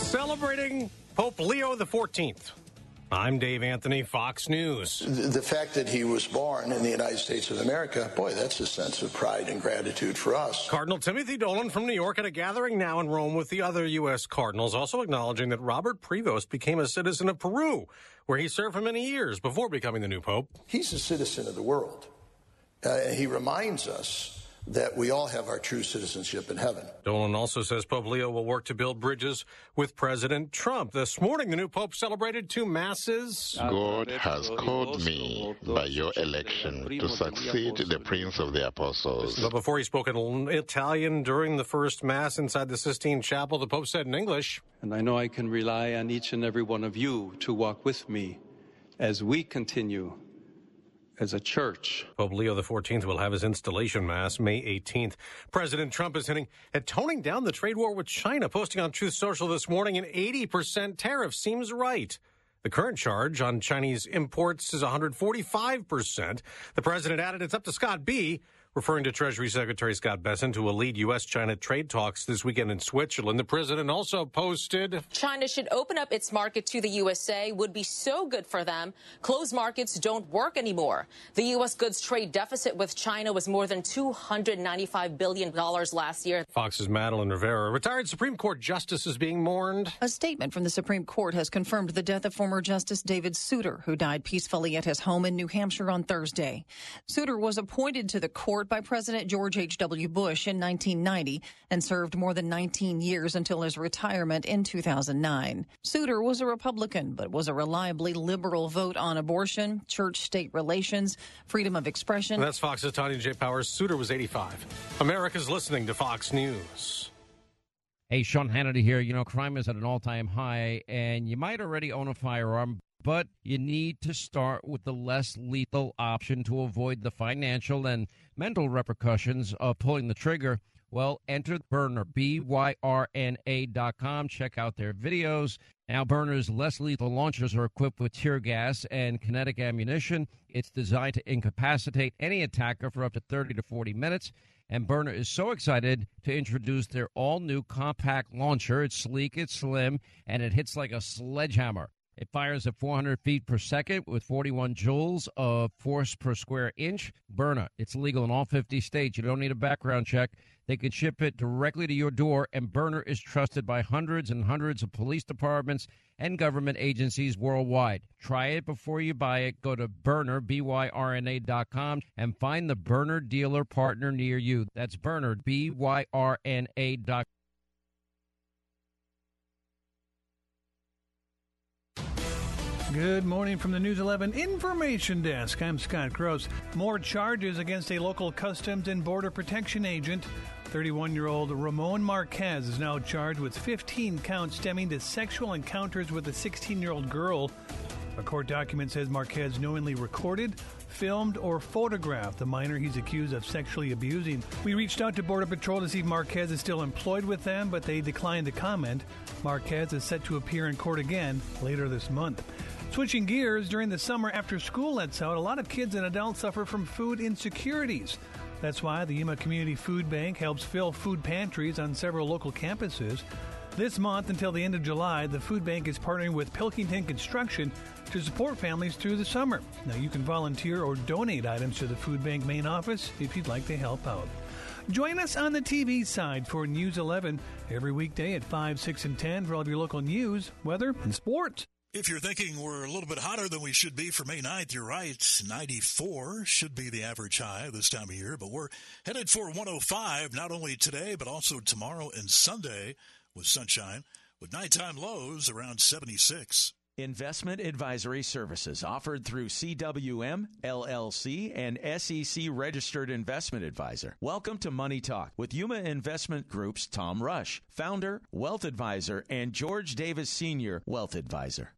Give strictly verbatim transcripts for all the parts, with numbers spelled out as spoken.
Celebrating Pope Leo the fourteenth. I'm Dave Anthony, Fox News. The fact that he was born in the United States of America, boy, that's a sense of pride and gratitude for us. Cardinal Timothy Dolan from New York at a gathering now in Rome with the other U S cardinals, also acknowledging that Robert Prevost became a citizen of Peru, where he served for many years before becoming the new pope. He's a citizen of the world. Uh, he reminds us that we all have our true citizenship in heaven. Dolan also says Pope Leo will work to build bridges with President Trump. This morning, the new pope celebrated two masses. God has called me by your election to succeed the Prince of the Apostles. But before he spoke in Italian during the first mass inside the Sistine Chapel, the Pope said in English, "And I know I can rely on each and every one of you to walk with me as we continue as a church." Pope Leo the fourteenth will have his installation mass May eighteenth. President Trump is hinting at toning down the trade war with China, posting on Truth Social this morning an eighty percent tariff seems right. The current charge on Chinese imports is one hundred forty-five percent. The president added it's up to Scott B., referring to Treasury Secretary Scott Bessent, who will lead U S China trade talks this weekend in Switzerland. The president also posted, China should open up its market to the U S A, would be so good for them. Closed markets don't work anymore. The U S goods trade deficit with China was more than two hundred ninety-five billion dollars last year. Fox's Madeline Rivera. Retired Supreme Court justice is being mourned. A statement from the Supreme Court has confirmed the death of former Justice David Souter, who died peacefully at his home in New Hampshire on Thursday. Souter was appointed to the court by President George H W. Bush in nineteen ninety and served more than nineteen years until his retirement in two thousand nine. Souter was a Republican, but was a reliably liberal vote on abortion, church-state relations, freedom of expression. And that's Fox's Tanya J. Powers. Souter was eighty-five. America's listening to Fox News. Hey, Sean Hannity here. You know, crime is at an all-time high, and you might already own a firearm, but you need to start with the less lethal option to avoid the financial and mental repercussions of pulling the trigger. Well, enter Byrna, B Y R N A dot com. Check out their videos. Now, Byrna's less lethal launchers are equipped with tear gas and kinetic ammunition. It's designed to incapacitate any attacker for up to thirty to forty minutes. And Byrna is so excited to introduce their all-new compact launcher. It's sleek, it's slim, and it hits like a sledgehammer. It fires at four hundred feet per second with forty-one joules of force per square inch. Byrna, it's legal in all fifty states. You don't need a background check. They can ship it directly to your door, and Byrna is trusted by hundreds and hundreds of police departments and government agencies worldwide. Try it before you buy it. Go to Byrna, B Y R N A dot com, and find the Byrna dealer partner near you. That's Byrna, B Y R N A dot com. Good morning from the News eleven Information Desk. I'm Scott Gross. More charges against a local Customs and Border Protection agent. thirty-one-year-old Ramon Marquez is now charged with fifteen counts stemming to sexual encounters with a sixteen-year-old girl. A court document says Marquez knowingly recorded, filmed, or photographed the minor he's accused of sexually abusing. We reached out to Border Patrol to see if Marquez is still employed with them, but they declined to comment. Marquez is set to appear in court again later this month. Switching gears, during the summer after school lets out, a lot of kids and adults suffer from food insecurities. That's why the Yuma Community Food Bank helps fill food pantries on several local campuses. This month until the end of July, the food bank is partnering with Pilkington Construction to support families through the summer. Now, you can volunteer or donate items to the food bank main office if you'd like to help out. Join us on the T V side for News eleven every weekday at five, six, and ten for all of your local news, weather, and sports. If you're thinking we're a little bit hotter than we should be for May ninth, you're right. ninety-four should be the average high this time of year, but we're headed for one oh five not only today but also tomorrow and Sunday with sunshine, with nighttime lows around seventy-six. Investment advisory services offered through C W M, L L C, and S E C registered investment advisor. Welcome to Money Talk with Yuma Investment Group's Tom Rush, founder, wealth advisor, and George Davis Senior, wealth advisor.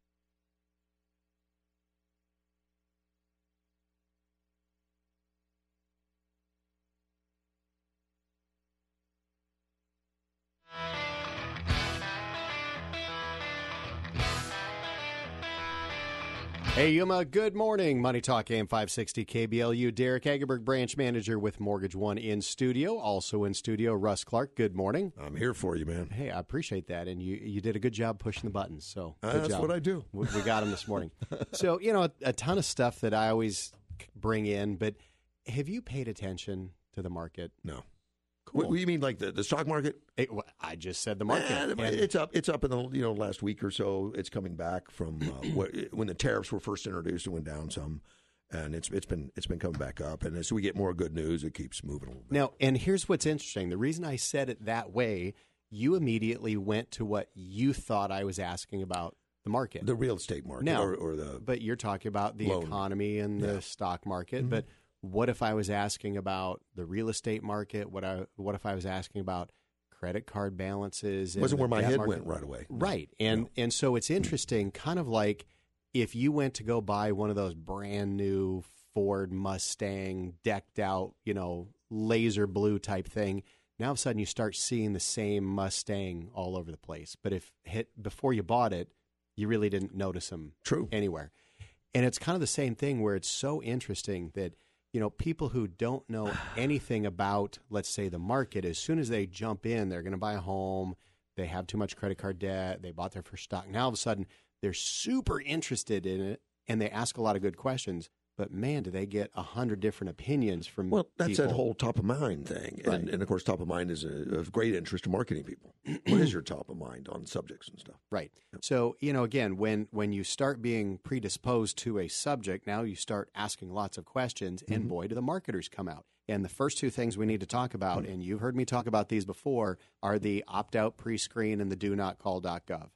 Hey, Yuma, good morning. Money Talk A M five sixty K B L U. Derek Agerberg, branch manager with Mortgage One in studio. Also in studio, Russ Clark. Good morning. I'm here for you, man. Hey, I appreciate that. And you you did a good job pushing the buttons. So uh, good That's job. what I do. We, we got them this morning. So, you know, a, a ton of stuff that I always bring in. But have you paid attention to the market? No. Cool. What, what do you mean, like the, the stock market? It, well, I just said the market. Eh, And- it's up. It's up in the you know last week or so. It's coming back from uh, what, when the tariffs were first introduced. It went down some, and it's it's been it's been coming back up. And as we get more good news, it keeps moving a little bit. Now, and here's what's interesting. The reason I said it that way, you immediately went to what you thought I was asking about the market. The real estate market, Now, or, or the but you're talking about the loan. economy and the Yeah. stock market. Mhm. But what if I was asking about the real estate market? What I what if I was asking about credit card balances? and Wasn't the where my debt head market? went right away. Right, and and so it's interesting, kind of like if you went to go buy one of those brand new Ford Mustang decked out, you know, laser blue type thing. Now all of a sudden you start seeing the same Mustang all over the place. But if hit before you bought it, you really didn't notice them True. anywhere. And it's kind of the same thing where it's so interesting that, you know, people who don't know anything about, let's say, the market, as soon as they jump in, they're going to buy a home, they have too much credit card debt, they bought their first stock. Now all of a sudden they're super interested in it and they ask a lot of good questions. But man, do they get a hundred different opinions from Well, that's people. that whole top of mind thing, Right. and, and of course, top of mind is a, of great interest to marketing people. What is your top of mind on subjects and stuff? Right. So, you know, again, when when you start being predisposed to a subject, now you start asking lots of questions, and Mm-hmm. boy, do the marketers come out. And the first two things we need to talk about, and you've heard me talk about these before, are the opt-out pre-screen and the do not call dot gov.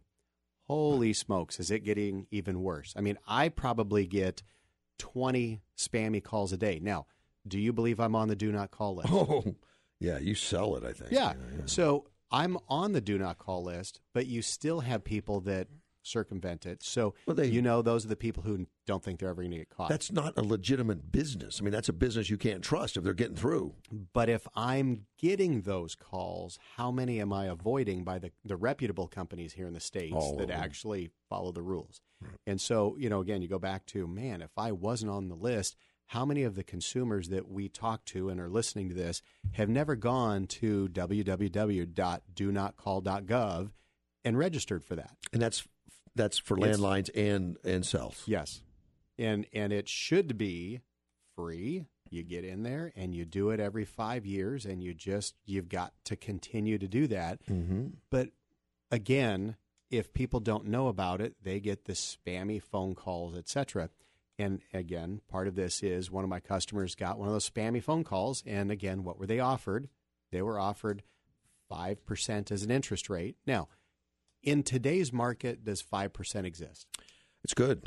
Holy smokes, is it getting even worse? I mean, I probably get twenty spammy calls a day. Now, do you believe I'm on the do not call list? Oh, yeah, you sell it, I think. Yeah. So I'm on the do not call list, but you still have people that circumvent it. So Well, they- you know those are the people who don't think they're ever going to get caught. That's not a legitimate business. I mean, that's a business you can't trust if they're getting through. But if I'm getting those calls, how many am I avoiding by the, the reputable companies here in the States All that of them. actually follow the rules? And so, you know, again, you go back to, man, if I wasn't on the list, how many of the consumers that we talk to and are listening to this have never gone to w w w dot do not call dot gov and registered for that? And that's that's for It's- landlines and and cells. Yes. And and it should be free. You get in there and you do it every five years and you just you've got to continue to do that. Mm-hmm. But again, if people don't know about it, they get the spammy phone calls, et cetera. And again, part of this is one of my customers got one of those spammy phone calls. And again, what were they offered? They were offered five percent as an interest rate. Now, in today's market, does five percent exist? It's good.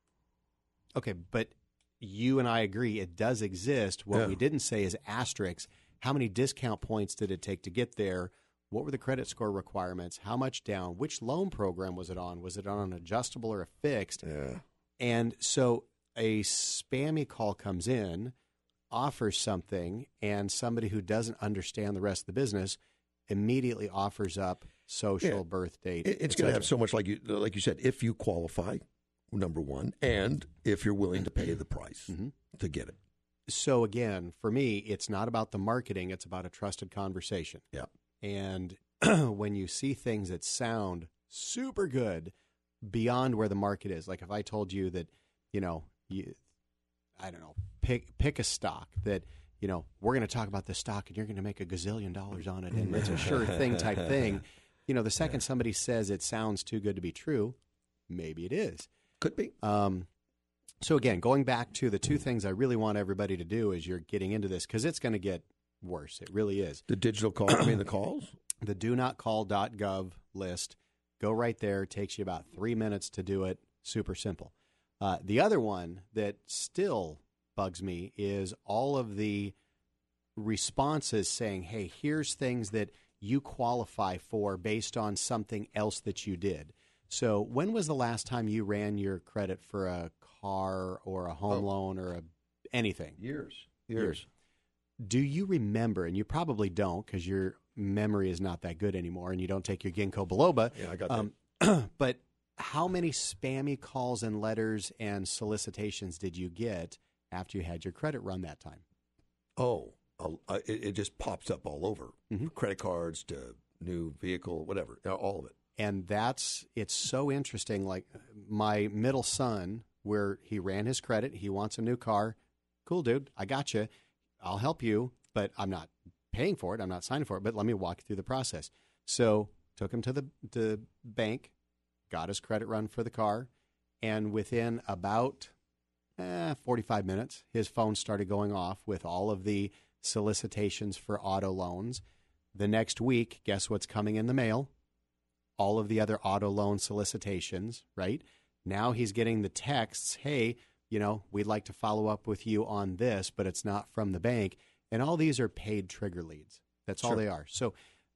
Okay, but you and I agree it does exist. What Yeah. we didn't say is asterisks. How many discount points did it take to get there? What were the credit score requirements? How much down? Which loan program was it on? Was it on an adjustable or a fixed? Yeah. And so a spammy call comes in, offers something, and somebody who doesn't understand the rest of the business immediately offers up social, Yeah. birth date. It- it's et going to cetera. have so much, like you like you said, if you qualify, number one, and if you're willing to pay the price Mm-hmm. to get it. So again, for me, it's not about the marketing, it's about a trusted conversation. Yeah. And when you see things that sound super good beyond where the market is, like if I told you that, you know, you, I don't know, pick pick a stock that, you know, we're going to talk about this stock and you're going to make a gazillion dollars on it and it's a sure thing type thing. You know, the second somebody says it sounds too good to be true, maybe it is. Could be. Um, so again, going back to the two things I really want everybody to do as you're getting into this, because it's going to get worse. It really is. The digital call, I mean the calls? The do not call dot gov list. Go right there. It takes you about three minutes to do it. Super simple. Uh, the other one that still bugs me is all of the responses saying, hey, here's things that you qualify for based on something else that you did. So when was the last time you ran your credit for a car or a home Oh. loan or a anything? Years. Years. Do you remember, and you probably don't because your memory is not that good anymore and you don't take your ginkgo biloba. Yeah, I got that. Um, but how many spammy calls and letters and solicitations did you get after you had your credit run that time? Oh, uh, it, it just pops up all over. Mm-hmm. Credit cards to new vehicle, whatever, all of it. And that's, it's so interesting. Like my middle son, where he ran his credit, he wants a new car. Cool, dude, I got you. I'll help you, but I'm not paying for it. I'm not signing for it, but let me walk you through the process. So took him to the, the bank, got his credit run for the car, and within about eh, forty-five minutes, his phone started going off with all of the solicitations for auto loans. The next week, guess what's coming in the mail? All of the other auto loan solicitations, right? Now he's getting the texts, hey, you know, we'd like to follow up with you on this, but it's not from the bank. And all these are paid trigger leads. That's all Sure. they are. So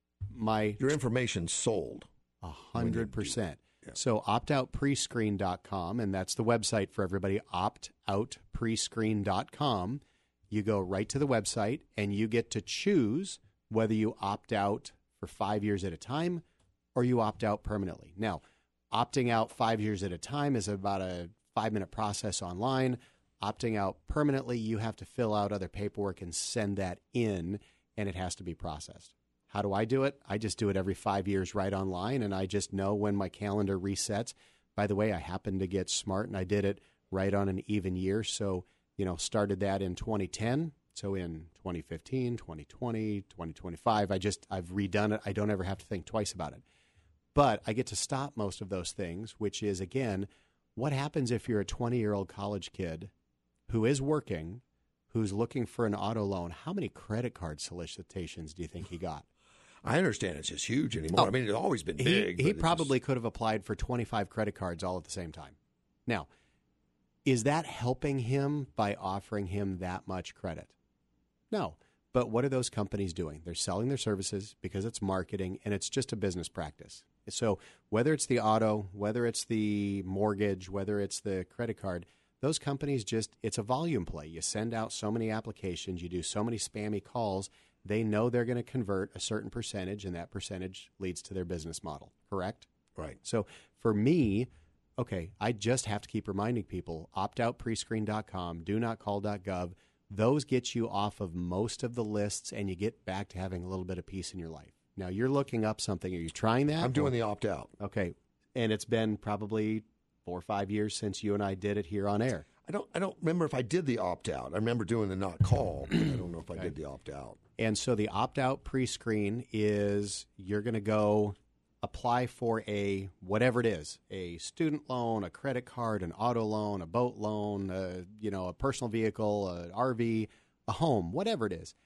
my Your information's sold. A hundred percent. Yeah. So opt out prescreen dot com, and that's the website for everybody, opt out prescreen dot com. You go right to the website, and you get to choose whether you opt out for five years at a time or you opt out permanently. Now, opting out five years at a time is about a five-minute process online. Opting out permanently, you have to fill out other paperwork and send that in, and it has to be processed. How do I do it? I just do it every five years right online, and I just know when my calendar resets. By the way, I happen to get smart, and I did it right on an even year. So, you know, started that in twenty ten. So in twenty fifteen, twenty twenty, twenty twenty-five, I just, I've redone it. I don't ever have to think twice about it. But I get to stop most of those things, which is, again, what happens if you're a twenty-year-old college kid who is working, who's looking for an auto loan? How many credit card solicitations do you think he got? I understand it's just huge anymore. Oh, I mean, it's always been he, big. He but probably just... could have applied for twenty-five credit cards all at the same time. Now, is that helping him by offering him that much credit? No. But what are those companies doing? They're selling their services because it's marketing, and it's just a business practice. So whether it's the auto, whether it's the mortgage, whether it's the credit card, those companies just, it's a volume play. You send out so many applications, you do so many spammy calls, they know they're going to convert a certain percentage, and that percentage leads to their business model, correct? Right. So for me, okay, I just have to keep reminding people, opt out prescreen dot com, do not call dot gov. Those get you off of most of the lists, and you get back to having a little bit of peace in your life. Now, you're looking up something. Are you trying that? I'm doing or? the opt-out. Okay. And it's been probably four or five years since you and I did it here on air. I don't I don't remember if I did the opt-out. I remember doing the not call, but I don't know if I okay. did the opt-out. And so the opt-out pre-screen is you're going to go apply for a whatever it is, a student loan, a credit card, an auto loan, a boat loan, a, you know, a personal vehicle, an R V, a home, whatever it is.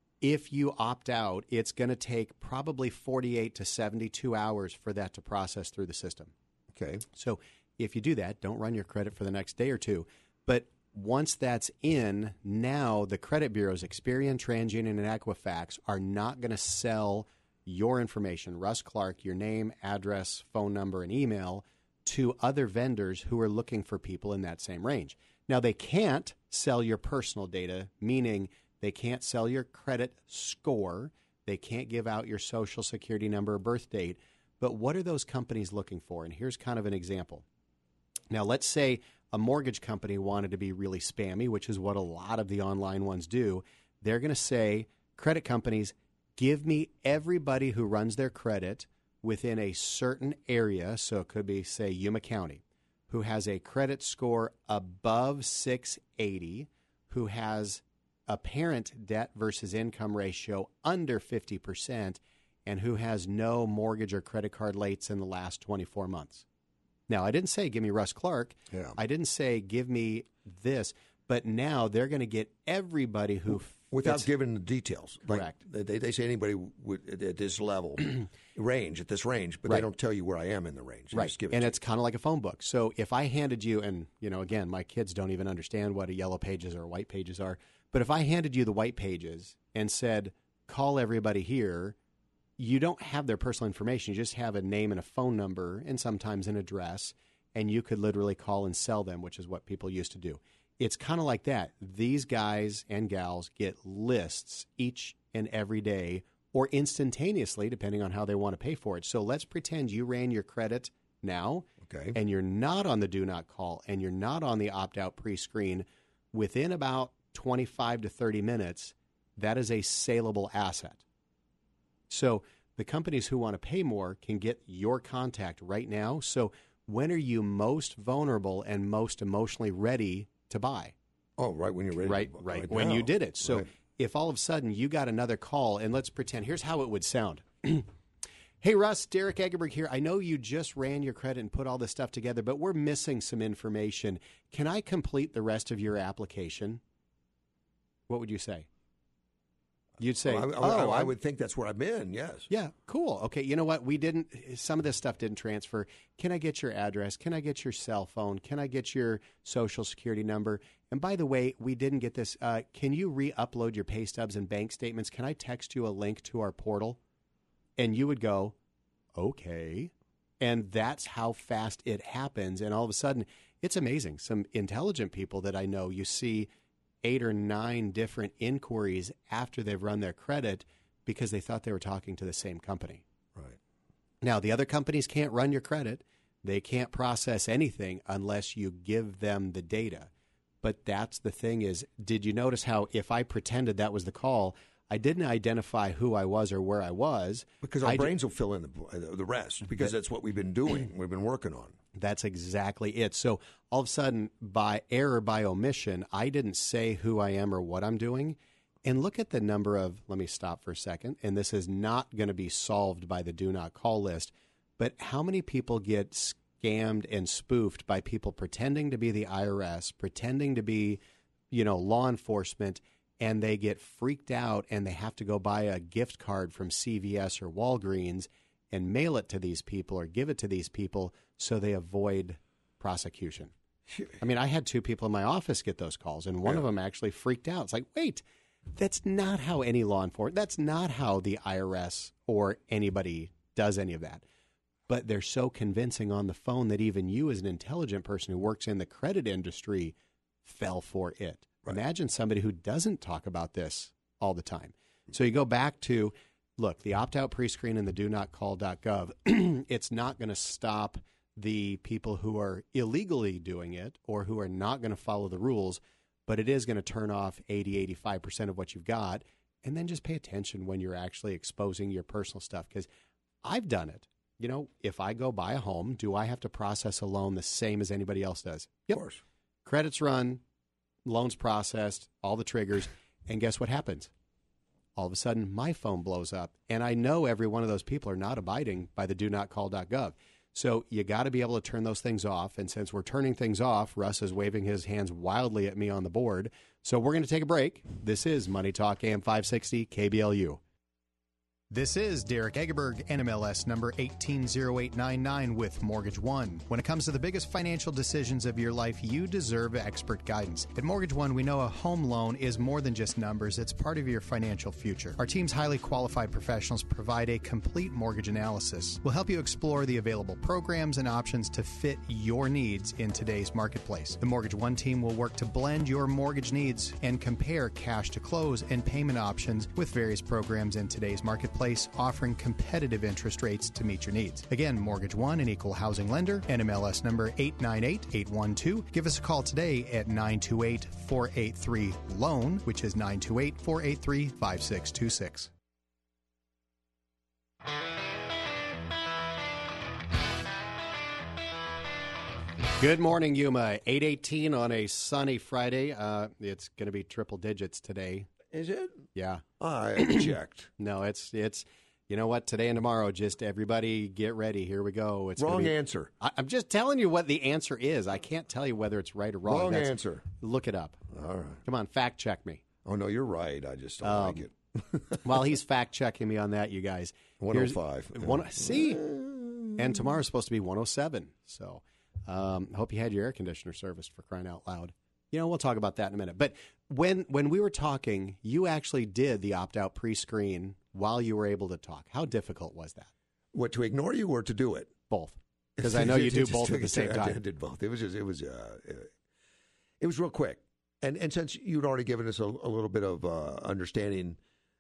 If you opt out, it's going to take probably forty-eight to seventy-two hours for that to process through the system. Okay. So if you do that, don't run your credit for the next day or two. But once that's in, now the credit bureaus, Experian, TransUnion, and Equifax, are not going to sell your information, Russ Clark, your name, address, phone number, and email, to other vendors who are looking for people in that same range. Now, they can't sell your personal data, meaning they can't sell your credit score. They can't give out your social security number or birth date. But what are those companies looking for? And here's kind of an example. Now, let's say a mortgage company wanted to be really spammy, which is what a lot of the online ones do. They're going to say, credit companies, give me everybody who runs their credit within a certain area, so it could be, say, Yuma County, who has a credit score above six eighty, who has a parent debt versus income ratio under fifty percent, and who has no mortgage or credit card lates in the last twenty-four months. Now, I didn't say give me Russ Clark. Yeah. I didn't say give me this, but now they're going to get everybody who without giving the details. Correct. Like they, they say anybody would, at this level, range, at this range, but right. they don't tell you where I am in the range. They right. Just give it and to it's kind of like a phone book. So if I handed you, and, you know, again, my kids don't even understand what a yellow pages or white pages are, but if I handed you the white pages and said, call everybody here, you don't have their personal information. You just have a name and a phone number and sometimes an address, and you could literally call and sell them, which is what people used to do. It's kind of like that. These guys and gals get lists each and every day or instantaneously, depending on how they want to pay for it. So let's pretend you ran your credit now Okay. and you're not on the do not call, and you're not on the opt-out pre-screen, within about twenty-five to thirty minutes, that is a saleable asset. So the companies who want to pay more can get your contact right now. So when are you most vulnerable and most emotionally ready to buy? Oh, right when you're ready. Right, to, right, right when now. you did it. So Right. if all of a sudden you got another call, and let's pretend, here's how it would sound. Hey, Russ, Derek Egerberg here. I know you just ran your credit and put all this stuff together, but we're missing some information. Can I complete the rest of your application? What would you say? You'd say, Well, I, I, oh, I I'm- would think that's where I've been, yes. yeah, cool. Okay, you know what? We didn't, some of this stuff didn't transfer. Can I get your address? Can I get your cell phone? Can I get your social security number? And by the way, we didn't get this. Uh, can you re-upload your pay stubs and bank statements? Can I text you a link to our portal? And you would go, okay. And that's how fast it happens. And all of a sudden, it's amazing. Some intelligent people that I know, you see eight or nine different inquiries after they've run their credit because they thought they were talking to the same company. Right. Now, the other companies can't run your credit. They can't process anything unless you give them the data. But that's the thing is, did you notice how if I pretended that was the call, I didn't identify who I was or where I was. Because our I brains will fill in the, the rest, because that's what we've been doing. We've been working on. That's exactly it. So all of a sudden, by error, by omission, I didn't say who I am or what I'm doing. And look at the number of, let me stop for a second, and this is not going to be solved by the do not call list, but how many people get scammed and spoofed by people pretending to be the I R S, pretending to be, you know, law enforcement, and they get freaked out and they have to go buy a gift card from C V S or Walgreens and mail it to these people or give it to these people so they avoid prosecution. I mean, I had two people in my office get those calls, and one Yeah. of them actually freaked out. It's like, wait, that's not how any law enforcement, that's not how the I R S or anybody does any of that. But they're so convincing on the phone that even you as an intelligent person who works in the credit industry fell for it. Right. Imagine somebody who doesn't talk about this all the time. So you go back to, look, the opt-out pre-screen and the do not call dot gov, it's not going to stop the people who are illegally doing it or who are not going to follow the rules, but it is going to turn off eighty, eighty-five percent of what you've got. And then just pay attention when you're actually exposing your personal stuff, because I've done it. You know, if I go buy a home, do I have to process a loan the same as anybody else does? Yep. Of course. Credits run, loans processed, all the triggers, and guess what happens? All of a sudden, my phone blows up, and I know every one of those people are not abiding by the do not call dot gov. So you got to be able to turn those things off, and since we're turning things off, Russ is waving his hands wildly at me on the board. So we're going to take a break. This is Money Talk A M five sixty K B L U. This is Derek Egerberg, N M L S number one eight zero eight nine nine with Mortgage One. When it comes to the biggest financial decisions of your life, you deserve expert guidance. At Mortgage One, we know a home loan is more than just numbers. It's part of your financial future. Our team's highly qualified professionals provide a complete mortgage analysis. We'll help you explore the available programs and options to fit your needs in today's marketplace. The Mortgage One team will work to blend your mortgage needs and compare cash to close and payment options with various programs in today's marketplace, offering competitive interest rates to meet your needs. Again, Mortgage One, an equal housing lender, N M L S number eight nine eight eight one two. Give us a call today at nine two eight, four eight three, LOAN, which is nine two eight, four eight three, five six two six. Good morning, Yuma. eight eighteen on a sunny Friday. Uh, it's going to be triple digits today. Is it? Yeah. I checked. No, it's, it's, you know what, today and tomorrow, just everybody get ready. Here we go. It's Wrong be, answer. I, I'm just telling you what the answer is. I can't tell you whether it's right or wrong. Wrong That's, answer. Look it up. All right. Come on, fact check me. Oh, no, you're right. I just don't Um, like it. While he's fact checking me on that, you guys. one oh five. One, see? And tomorrow's supposed to be one oh seven. So um, hope you had your air conditioner serviced, for crying out loud. You know, we'll talk about that in a minute. But when when we were talking, you actually did the opt-out pre-screen while you were able to talk. How difficult was that? What, to ignore you or to do it? Both. Because I know you do Just both to- at the same I time. did- I did both. It was just, it was, uh, it was real quick. And and since you'd already given us a, a little bit of uh, understanding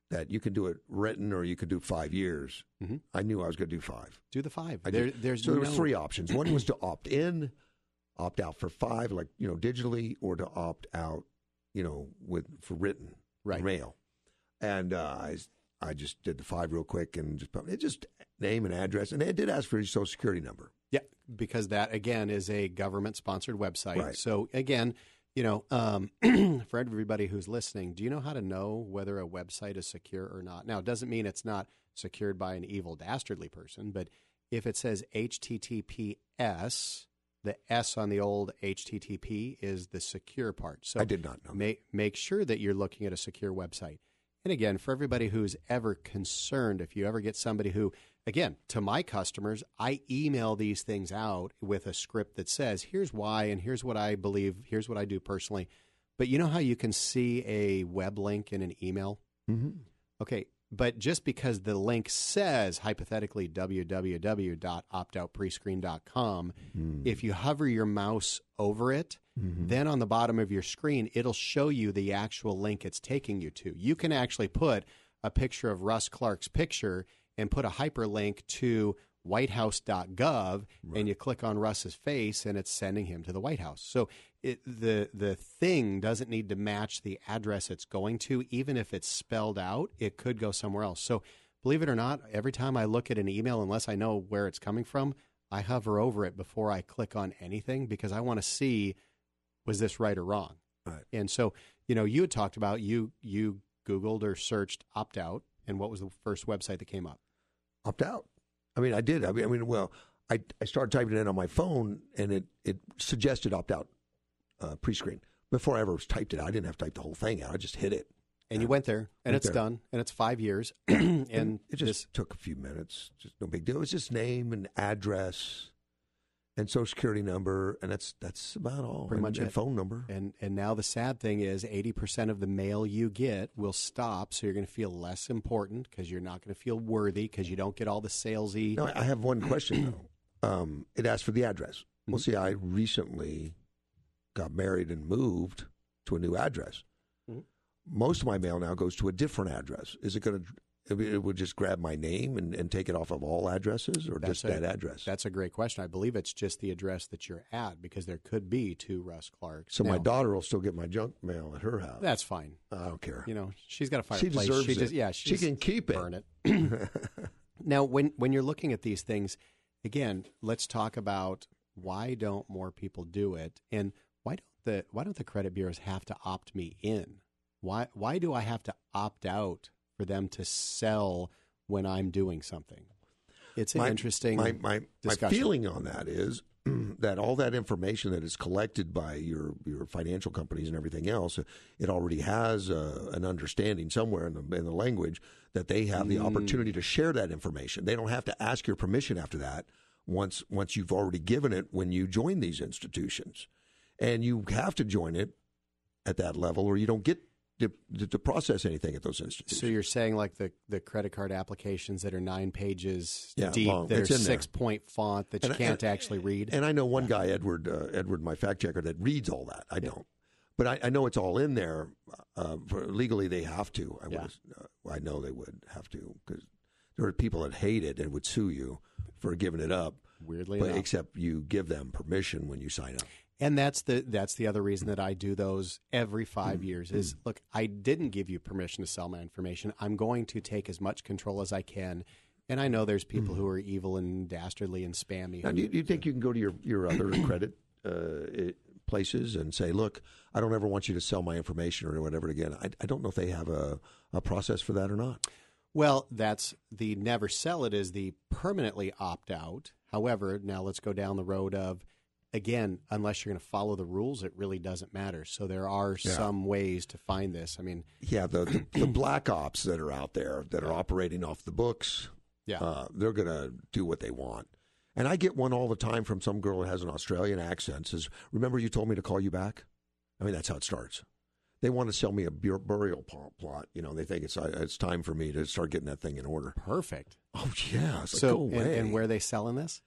that you can do it written or you could do five years. Mm-hmm. I knew I was going to do five. Do the five. I There, did. there's so there no... was three options. One was to opt in, opt out for five, like you know, digitally, or to opt out, you know, with for written right. mail. And uh, I I just did the five real quick and just put it just name and address, and it did ask for your social security number. Yeah, because that again is a government sponsored website. Right. So again, you know, um, for everybody who's listening, do you know how to know whether a website is secure or not? Now, it doesn't mean it's not secured by an evil, dastardly person, but if it says H T T P S, the S on the old H T T P is the secure part. So I did not know. Make, make sure that you're looking at a secure website. And again, for everybody who's ever concerned, if you ever get somebody who, again, to my customers, I email these things out with a script that says, here's why, and here's what I believe, here's what I do personally. But you know how you can see a web link in an email? Mm-hmm. Okay, but just because the link says, hypothetically, w w w dot opt out prescreen dot com, mm. if you hover your mouse over it, mm-hmm. then on the bottom of your screen, it'll show you the actual link it's taking you to. You can actually put a picture of Russ Clark's picture and put a hyperlink to white house dot gov, right. and you click on Russ's face, and it's sending him to the White House. So it, the the thing doesn't need to match the address it's going to. Even if it's spelled out, it could go somewhere else. So believe it or not, every time I look at an email, unless I know where it's coming from, I hover over it before I click on anything because I want to see, was this right or wrong? Right. And so, you know, you had talked about, you you Googled or searched opt-out, and what was the first website that came up? Opt-out. I mean, I did. I mean, I mean, well, I I started typing it in on my phone, and it, it suggested opt-out uh, pre-screen. Before I ever typed it out, I didn't have to type the whole thing out. I just hit it. And you went there, and went it's there. done, and it's five years. and, and it just this, took a few minutes. Just no big deal. It was just name and address and social security number, and that's that's about all. Pretty and, much and it. phone number. And and now the sad thing is eighty percent of the mail you get will stop, so you're going to feel less important because you're not going to feel worthy because you don't get all the salesy. No, I have one question, though. Um, it asked for the address. Mm-hmm. Well, see, I recently got married and moved to a new address. Mm-hmm. Most of my mail now goes to a different address. Is it going to... It would just grab my name and, and take it off of all addresses, or that's just a, that address? That's a great question. I believe it's just the address that you're at, because there could be two Russ Clarks. So now, my daughter will still get my junk mail at her house. That's fine. I don't care. You know, she's got a She fireplace. deserves she it. Just, yeah, she can keep it. Burn it. Now, when when you're looking at these things, again, let's talk about why don't more people do it, and why don't the why don't the credit bureaus have to opt me in? Why why do I have to opt out for them to sell when I'm doing something? It's an my, interesting my, my, discussion. My feeling on that is that all that information that is collected by your, your financial companies and everything else, it already has uh, an understanding somewhere in the, in the language that they have the Mm. opportunity to share that information. They don't have to ask your permission after that once once you've already given it when you join these institutions. And you have to join it at that level, or you don't get To, to process anything at those institutions. So you're saying like the, the credit card applications that are nine pages yeah, deep, long. that It's are in six there. point font that you and, can't and, actually read. And I know one guy, Edward, uh, Edward, my fact checker, that reads all that. I don't, but I, I know it's all in there. Uh, for, legally, they have to. I Yeah. would. Uh, I know they would have to, because there are people that hate it and would sue you for giving it up. Weirdly but enough. except you give them permission when you sign up. And that's the that's the other reason that I do those every five years is, look, I didn't give you permission to sell my information. I'm going to take as much control as I can. And I know there's people who are evil and dastardly and spammy. Now, do, you, do you think you can go to your, your other credit uh, places and say, look, I don't ever want you to sell my information or whatever again? I, I don't know if they have a, a process for that or not. Well, that's the never sell it is the permanently opt out. However, now let's go down the road of, again, unless you're going to follow the rules, it really doesn't matter. So there are Yeah. some ways to find this. I mean, Yeah, the, the, the black ops that are out there that are operating off the books, yeah, uh, they're going to do what they want. And I get one all the time from some girl that has an Australian accent. Says, remember you told me to call you back? I mean, that's how it starts. They want to sell me a bur- burial plot. You know, they think it's uh, it's time for me to start getting that thing in order. Perfect. Oh, yeah. It's like, So, go and, away. and where are they selling this?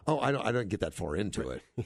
Oh, I don't. I don't get that far into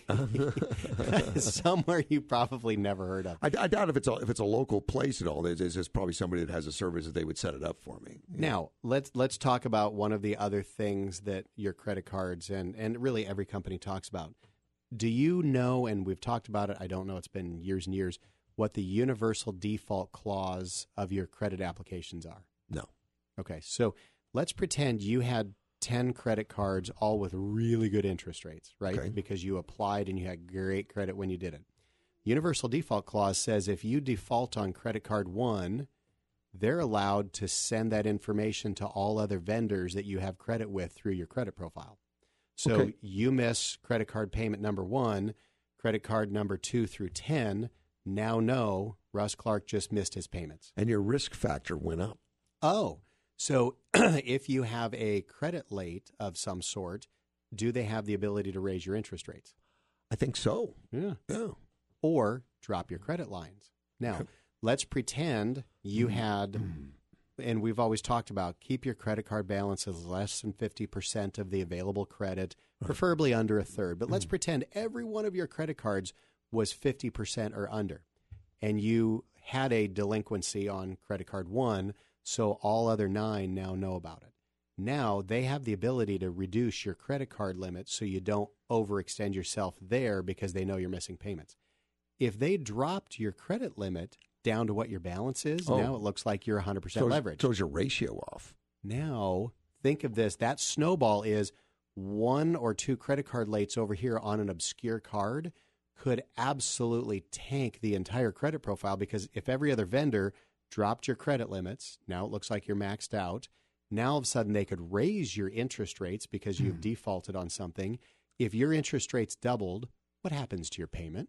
it. Somewhere you probably never heard of. I, I doubt if it's a, if it's a local place at all. There's, there's probably somebody that has a service that they would set it up for me. Now let's let's talk about one of the other things that your credit cards and and really every company talks about. Do you know? And we've talked about it. I don't know. It's been years and years. What the universal default clause of your credit applications are? No. Okay, so let's pretend you had ten credit cards, all with really good interest rates, right? Okay. Because you applied and you had great credit when you did it. Universal default clause says if you default on credit card one, they're allowed to send that information to all other vendors that you have credit with through your credit profile. So Okay. you miss credit card payment number one, credit card number two through ten, now know Russ Clark just missed his payments. And your risk factor went up. Oh, so if you have a credit late of some sort, do they have the ability to raise your interest rates? I think so. Yeah. Yeah. Or drop your credit lines. Now, let's pretend you had, and we've always talked about, keep your credit card balances less than fifty percent of the available credit, preferably under a third. But let's pretend every one of your credit cards was fifty percent or under, and you had a delinquency on credit card one, so all other nine now know about it. Now they have the ability to reduce your credit card limit so you don't overextend yourself there because they know you're missing payments. If they dropped your credit limit down to what your balance is, Oh. now it looks like you're one hundred percent So, leverage. so is your ratio off? Now, think of this. That snowball is one or two credit card lates over here on an obscure card could absolutely tank the entire credit profile, because if every other vendor dropped your credit limits, now it looks like you're maxed out. Now, all of a sudden, they could raise your interest rates because you've defaulted on something. If your interest rates doubled, what happens to your payment?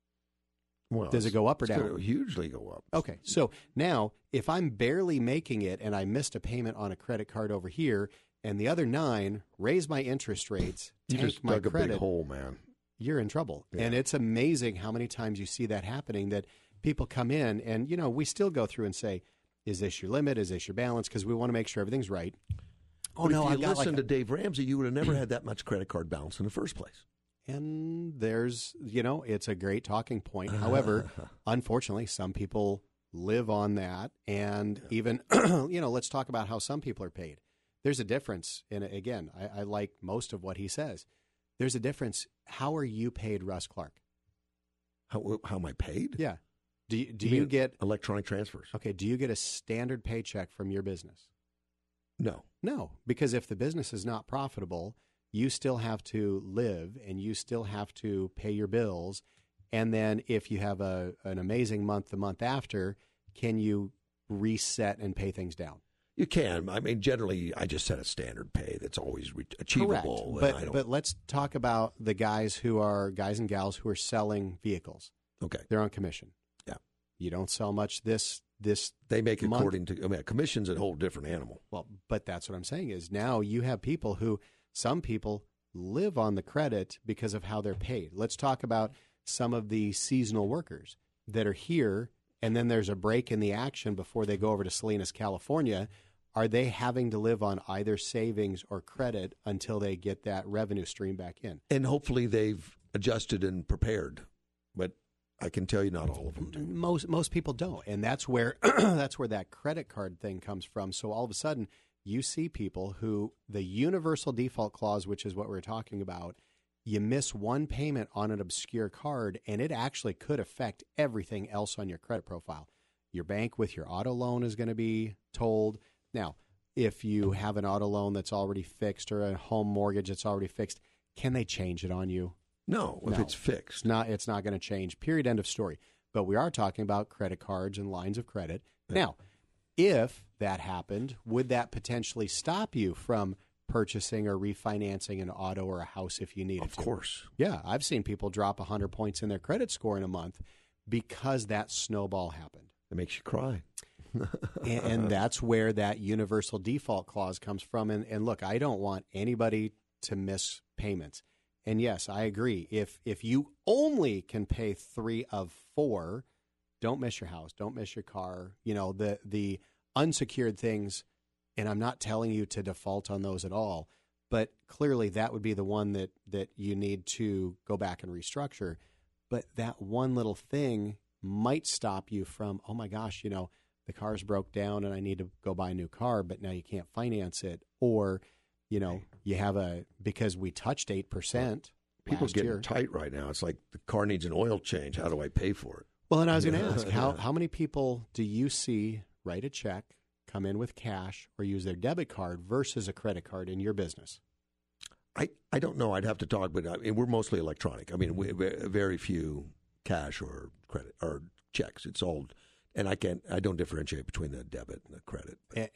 Well, Does it go up or it's down? gonna hugely go up. Okay, so now if I'm barely making it and I missed a payment on a credit card over here, and the other nine raise my interest rates, You tank just my dug a credit, big hole, man. you're in trouble. Yeah. And it's amazing how many times you see that happening, that people come in and, you know, we still go through and say, is this your limit? Is this your balance? Because we want to make sure everything's right. Oh, no, if I've you got listen like to Dave Ramsey, you would have never had that much credit card balance in the first place. And there's, you know, it's a great talking point. However, unfortunately, some people live on that. And even, you know, let's talk about how some people are paid. There's a difference. And again, I, I like most of what he says. There's a difference. How are you paid, Russ Clark? How, how am I paid? Yeah. Do you, do You you, mean get electronic transfers? Okay. Do you get a standard paycheck from your business? No. No, because if the business is not profitable, you still have to live and you still have to pay your bills. And then if you have a an amazing month the month after, can you reset and pay things down? You can. I mean, generally, I just set a standard pay that's always re- achievable. Correct. and I But, don't- but let's talk about the guys who are, guys and gals who are selling vehicles. Okay. They're on commission. Yeah. You don't sell much this this They make month. according to, I mean, a commission's a whole different animal. Well, but that's what I'm saying is now you have people who, some people live on the credit because of how they're paid. Let's talk about some of the seasonal workers that are here, and then there's a break in the action before they go over to Salinas, California. Are they having to live on either savings or credit until they get that revenue stream back in? And hopefully they've adjusted and prepared. But I can tell you not all of them do. Most most people don't, and that's where that's where that credit card thing comes from. So all of a sudden, you see people who the universal default clause, which is what we're talking about, you miss one payment on an obscure card, and it actually could affect everything else on your credit profile. Your bank with your auto loan is going to be told. Now, if you have an auto loan that's already fixed or a home mortgage that's already fixed, can they change it on you? No, if No. it's fixed. It's not, it's not going to change, period, end of story. But we are talking about credit cards and lines of credit. Yeah. Now, if that happened, would that potentially stop you from purchasing or refinancing an auto or a house if you needed Of to? course. Yeah, I've seen people drop one hundred points in their credit score in a month because that snowball happened. It makes you cry. and, and that's where that universal default clause comes from. And, and look, I don't want anybody to miss payments. And yes, I agree. If if you only can pay three of four, don't miss your house, don't miss your car. You know, the the unsecured things, and I'm not telling you to default on those at all, But clearly that would be the one that, that you need to go back and restructure. But that one little thing might stop you from, oh my gosh, you know, the car's broke down and I need to go buy a new car, but now you can't finance it. Or, you know, you have a, because we touched eight percent People last getting year. tight right now. It's like the car needs an oil change. How do I pay for it? Well, and I was going to ask, how, how many people do you see write a check, come in with cash, or use their debit card versus a credit card in your business? I, I don't know. I'd have to talk, but I mean, we're mostly electronic. I mean, we, very few cash or credit or checks. It's all, and I can't. I don't differentiate between the debit and the credit.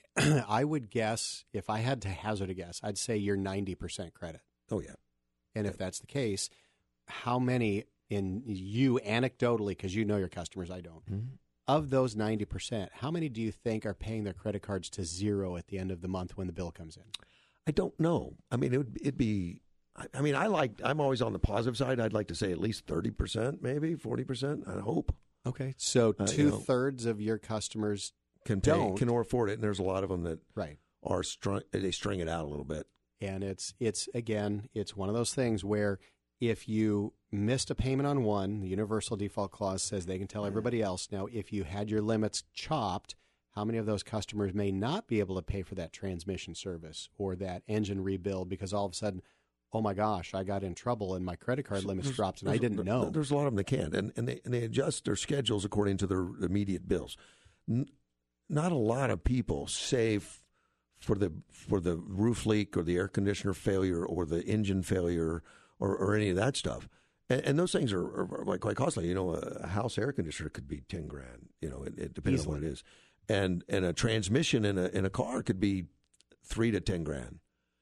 I would guess, if I had to hazard a guess, I'd say you're ninety percent credit. Oh yeah. And if that's the case, how many in you anecdotally, because you know your customers, I don't. Mm-hmm. Of those ninety percent, how many do you think are paying their credit cards to zero at the end of the month when the bill comes in? I don't know. I mean, it would it'd be. I, I mean, I like. I'm always on the positive side. I'd like to say at least thirty percent, maybe forty percent. I hope. Okay, so Uh, two you know, thirds of your customers can pay, don't can afford it, and there's a lot of them that right are str- they string it out a little bit. And it's it's again, it's one of those things where if you missed a payment on one, the universal default clause says they can tell everybody else. Now, if you had your limits chopped, how many of those customers may not be able to pay for that transmission service or that engine rebuild because all of a sudden, oh my gosh, I got in trouble and my credit card limits There's- dropped and I there's- didn't know. There's a lot of them that can't, and and they and they adjust their schedules according to their immediate bills. N- not a lot of people save for the for the roof leak or the air conditioner failure or the engine failure or, or any of that stuff. And, and those things are, are, are quite costly. You know, a house air conditioner could be ten grand. You know, it, it depends Easily. on what it is. And and a transmission in a in a car could be three to ten grand.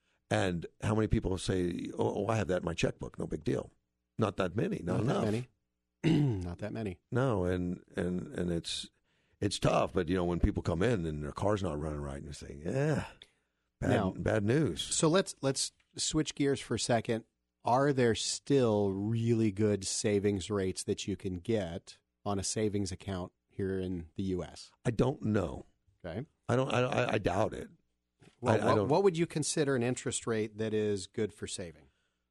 And how many people say, "Oh, I have that in my checkbook. No big deal." Not that many. Not, Not that enough. many. Not that many. No, and and and it's it's tough. But you know, when people come in and their car's not running right, and they say, "Yeah, bad Now- bad news." So let's let's switch gears for a second. Are there still really good savings rates that you can get on a savings account here in the U S? I don't know. Okay. I don't. I, I doubt it. Well, I, I what, don't, what would you consider an interest rate that is good for saving?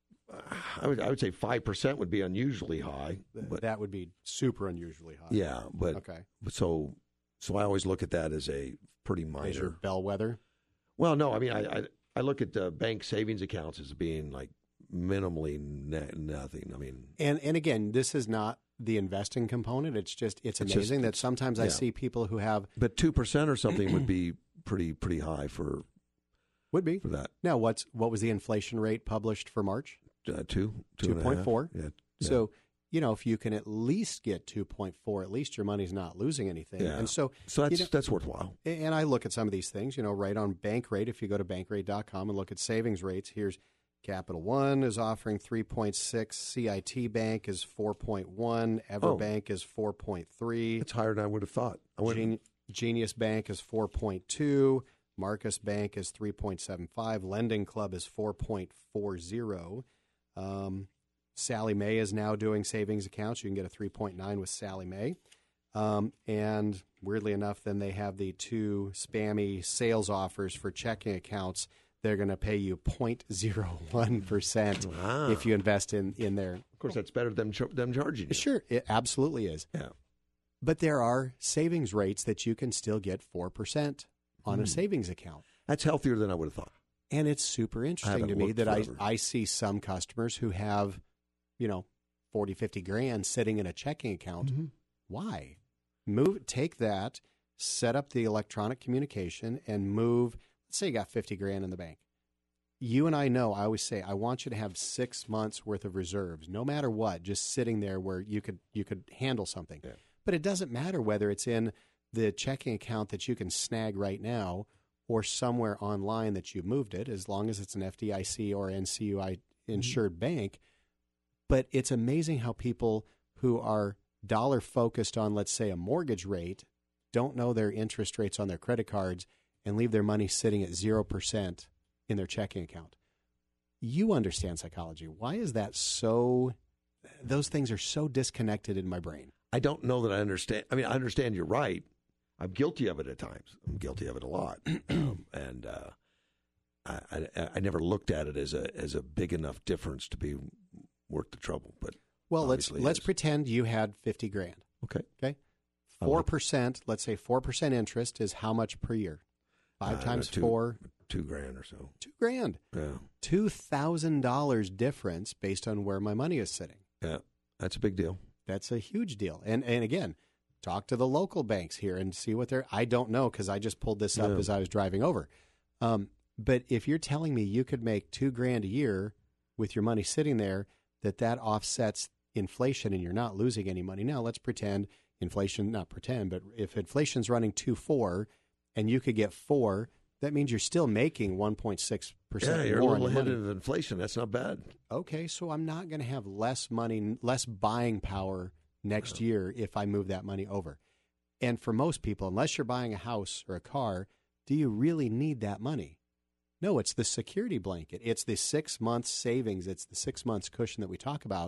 I would. I would say five percent would be unusually high. Th- But that would be super unusually high. yeah, but Okay. But so so I always look at that as a pretty As your minor. bellwether? Well, no, I mean, I I, I look at uh, bank savings accounts as being like minimally ne- nothing. I mean, And and again, this is not the investing component. It's just it's It's amazing just- that sometimes I yeah. see people who have but two percent or something would be pretty pretty high for would be for that. now. What's what was the inflation rate published for March? Uh, two two Two and a point half. four. Yeah. So you know, if you can at least get two point four, at least your money's not losing anything. Yeah. And so So that's you know, that's worthwhile. and I look at some of these things, you know, right on Bankrate. If you go to bankrate dot com and look at savings rates, here's Capital One is offering three point six, C I T Bank is four point one, Everbank is four point three. It's higher than I would have thought. I would. Gen- Genius Bank is four point two, Marcus Bank is three point seven five, Lending Club is four point four zero. Um, Sally Mae is now doing savings accounts. You can get a three point nine with Sally Mae. Um, and weirdly enough, then they have the two spammy sales offers for checking accounts. They're going to pay you zero point zero one percent Wow. if you invest in, in their. Of course, that's better than ch- them charging you. Sure, it absolutely is. Yeah. But there are savings rates that you can still get four percent on Hmm. a savings account. That's healthier than I would have thought. And it's super interesting haven't to me looked that I, forever. I see some customers who have, you know, forty, fifty grand sitting in a checking account. Mm-hmm. Why? Move, take that, set up the electronic communication, and move. Let's say you got fifty grand in the bank. You and I know, I always say, I want you to have six months worth of reserves, no matter what, just sitting there where you could you could handle something. Yeah. But it doesn't matter whether it's in the checking account that you can snag right now or somewhere online that you moved it, as long as it's an F D I C or N C U I insured bank. But it's amazing how people who are dollar focused on, let's say, a mortgage rate, don't know their interest rates on their credit cards and leave their money sitting at zero percent in their checking account. You understand psychology. Why is that so? Those things are so disconnected in my brain. I don't know that I understand. I mean, I understand you're right. I'm guilty of it at times. I'm guilty of it a lot. um, and uh, I, I, I never looked at it as a as a big enough difference to be worth the trouble. But well, let's let's is. pretend you had fifty grand. Okay. Okay. Four percent. Let's say four percent interest is how much per year? Five uh, times two, four. Two grand or so. Two grand. Yeah. Two thousand dollars difference based on where my money is sitting. Yeah, that's a big deal. That's a huge deal. And and again, talk to the local banks here and see what they're. I don't know because I just pulled this up yeah. as I was driving over. Um, but if you're telling me you could make two grand a year with your money sitting there, that that offsets inflation and you're not losing any money. Now let's pretend inflation. Not pretend, but if inflation's running two four, and you could get four. That means you're still making one point six percent yeah, you're more a little ahead money. of inflation. That's not bad. Okay, so I'm not going to have less money, less buying power next yeah. year if I move that money over. And for most people, unless you're buying a house or a car, do you really need that money? No, it's the security blanket. It's the six months savings. It's the six months cushion that we talk about.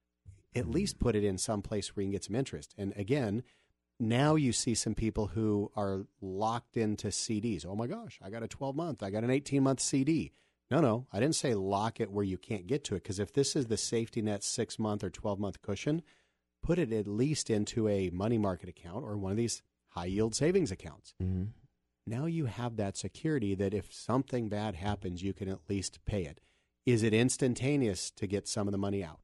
At least put it in some place where you can get some interest. And again, now you see some people who are locked into C Ds. Oh, my gosh, I got a twelve-month. I got an eighteen-month C D. No, no, I didn't say lock it where you can't get to it, because if this is the safety net six-month or twelve-month cushion, put it at least into a money market account or one of these high-yield savings accounts. Mm-hmm. Now you have that security that if something bad happens, you can at least pay it. Is it instantaneous to get some of the money out?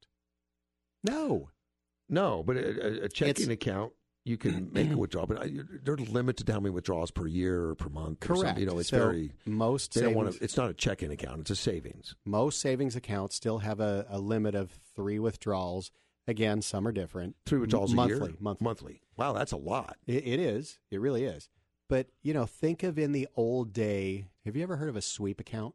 No. No, but a, a checking It's, account, you can make a withdrawal, but they're limited to how many withdrawals per year or per month. Correct. Or something. You know, it's so very most. They savings, don't want to. It's not a checking account; it's a savings. Most savings accounts still have a, a limit of three withdrawals. Again, some are different. Three withdrawals M- a monthly, year, monthly, monthly. Wow, that's a lot. It, it is. It really is. But you know, think of in the old day. Have you ever heard of a sweep account?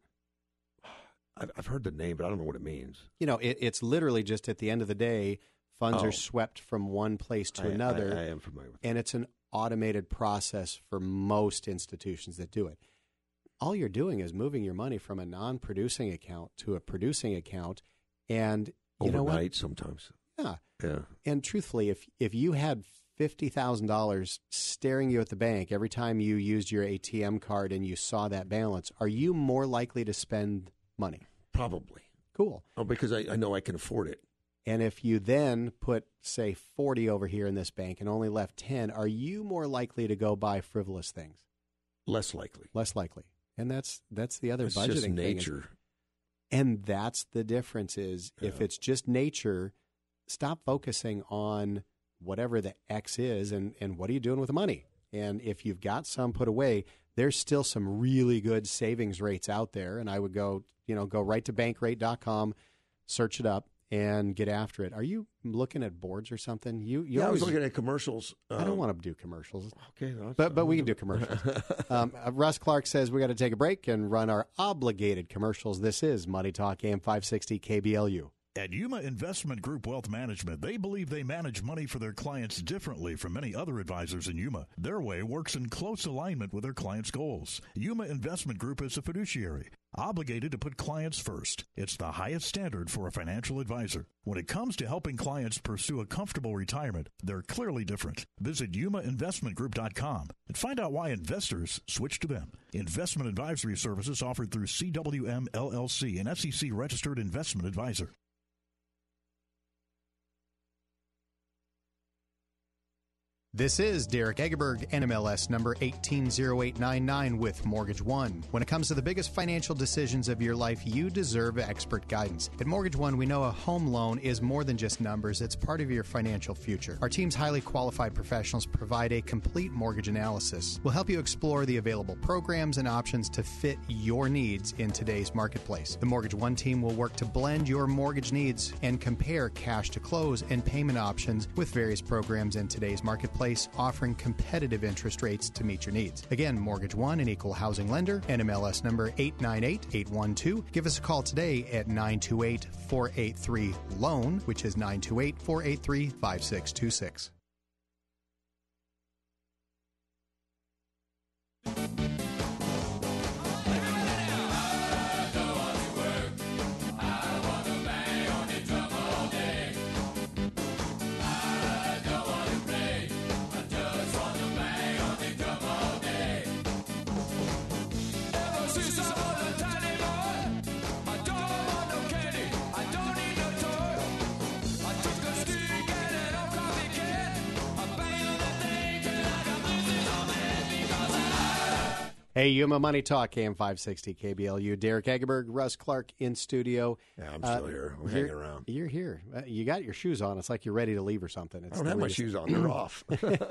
I've, I've heard the name, but I don't know what it means. You know, it, it's literally just at the end of the day. Funds Oh. are swept from one place to I- another. I- I am familiar with And it's an automated process for most institutions that do it. All you're doing is moving your money from a non-producing account to a producing account. And you know what? Overnight sometimes. Yeah. Yeah. And truthfully, if if you had fifty thousand dollars staring you at the bank every time you used your A T M card and you saw that balance, are you more likely to spend money? Probably. Cool. Oh, because I, I know I can afford it. And if you then put, say, forty over here in this bank and only left ten, are you more likely to go buy frivolous things? Less likely. Less likely. And that's that's the other It's budgeting just thing. nature. And that's the difference is Yeah. if it's just nature, stop focusing on whatever the X is and, and what are you doing with the money? And if you've got some put away, there's still some really good savings rates out there. And I would go, you know, go right to bankrate dot com, search it up, and get after it. Are you looking at boards or something? You, you yeah, always, I was looking at commercials. I um, don't want to do commercials. Okay, that's, but but we can do commercials. um, uh, Russ Clark says we got to take a break and run our obligated commercials. This is Money Talk A M five sixty K B L U. At Yuma Investment Group Wealth Management, they believe they manage money for their clients differently from many other advisors in Yuma. Their way works in close alignment with their clients' goals. Yuma Investment Group is a fiduciary, obligated to put clients first. It's the highest standard for a financial advisor. When it comes to helping clients pursue a comfortable retirement, they're clearly different. Visit Yuma Investment Group dot com and find out why investors switch to them. Investment advisory services offered through C W M L L C, an S E C-registered investment advisor. This is Derek Egerberg, N M L S number one eight zero eight nine nine with Mortgage One. When it comes to the biggest financial decisions of your life, you deserve expert guidance. At Mortgage One, we know a home loan is more than just numbers. It's part of your financial future. Our team's highly qualified professionals provide a complete mortgage analysis. We'll help you explore the available programs and options to fit your needs in today's marketplace. The Mortgage One team will work to blend your mortgage needs and compare cash to close and payment options with various programs in today's marketplace, offering competitive interest rates to meet your needs. Again, Mortgage One, an equal housing lender, N M L S number eight nine eight eight one two. Give us a call today at nine two eight, four eight three, LOAN, which is nine two eight, four eight three, five six two six. Ever since I was a tiny Hey, Yuma Money Talk, K M five sixty K B L U. Derek Egerberg, Russ Clark in studio. Yeah, I'm still uh, here. I'm hanging around. You're here. Uh, you got your shoes on. It's like you're ready to leave or something. It's I don't have my shoes on. They're off.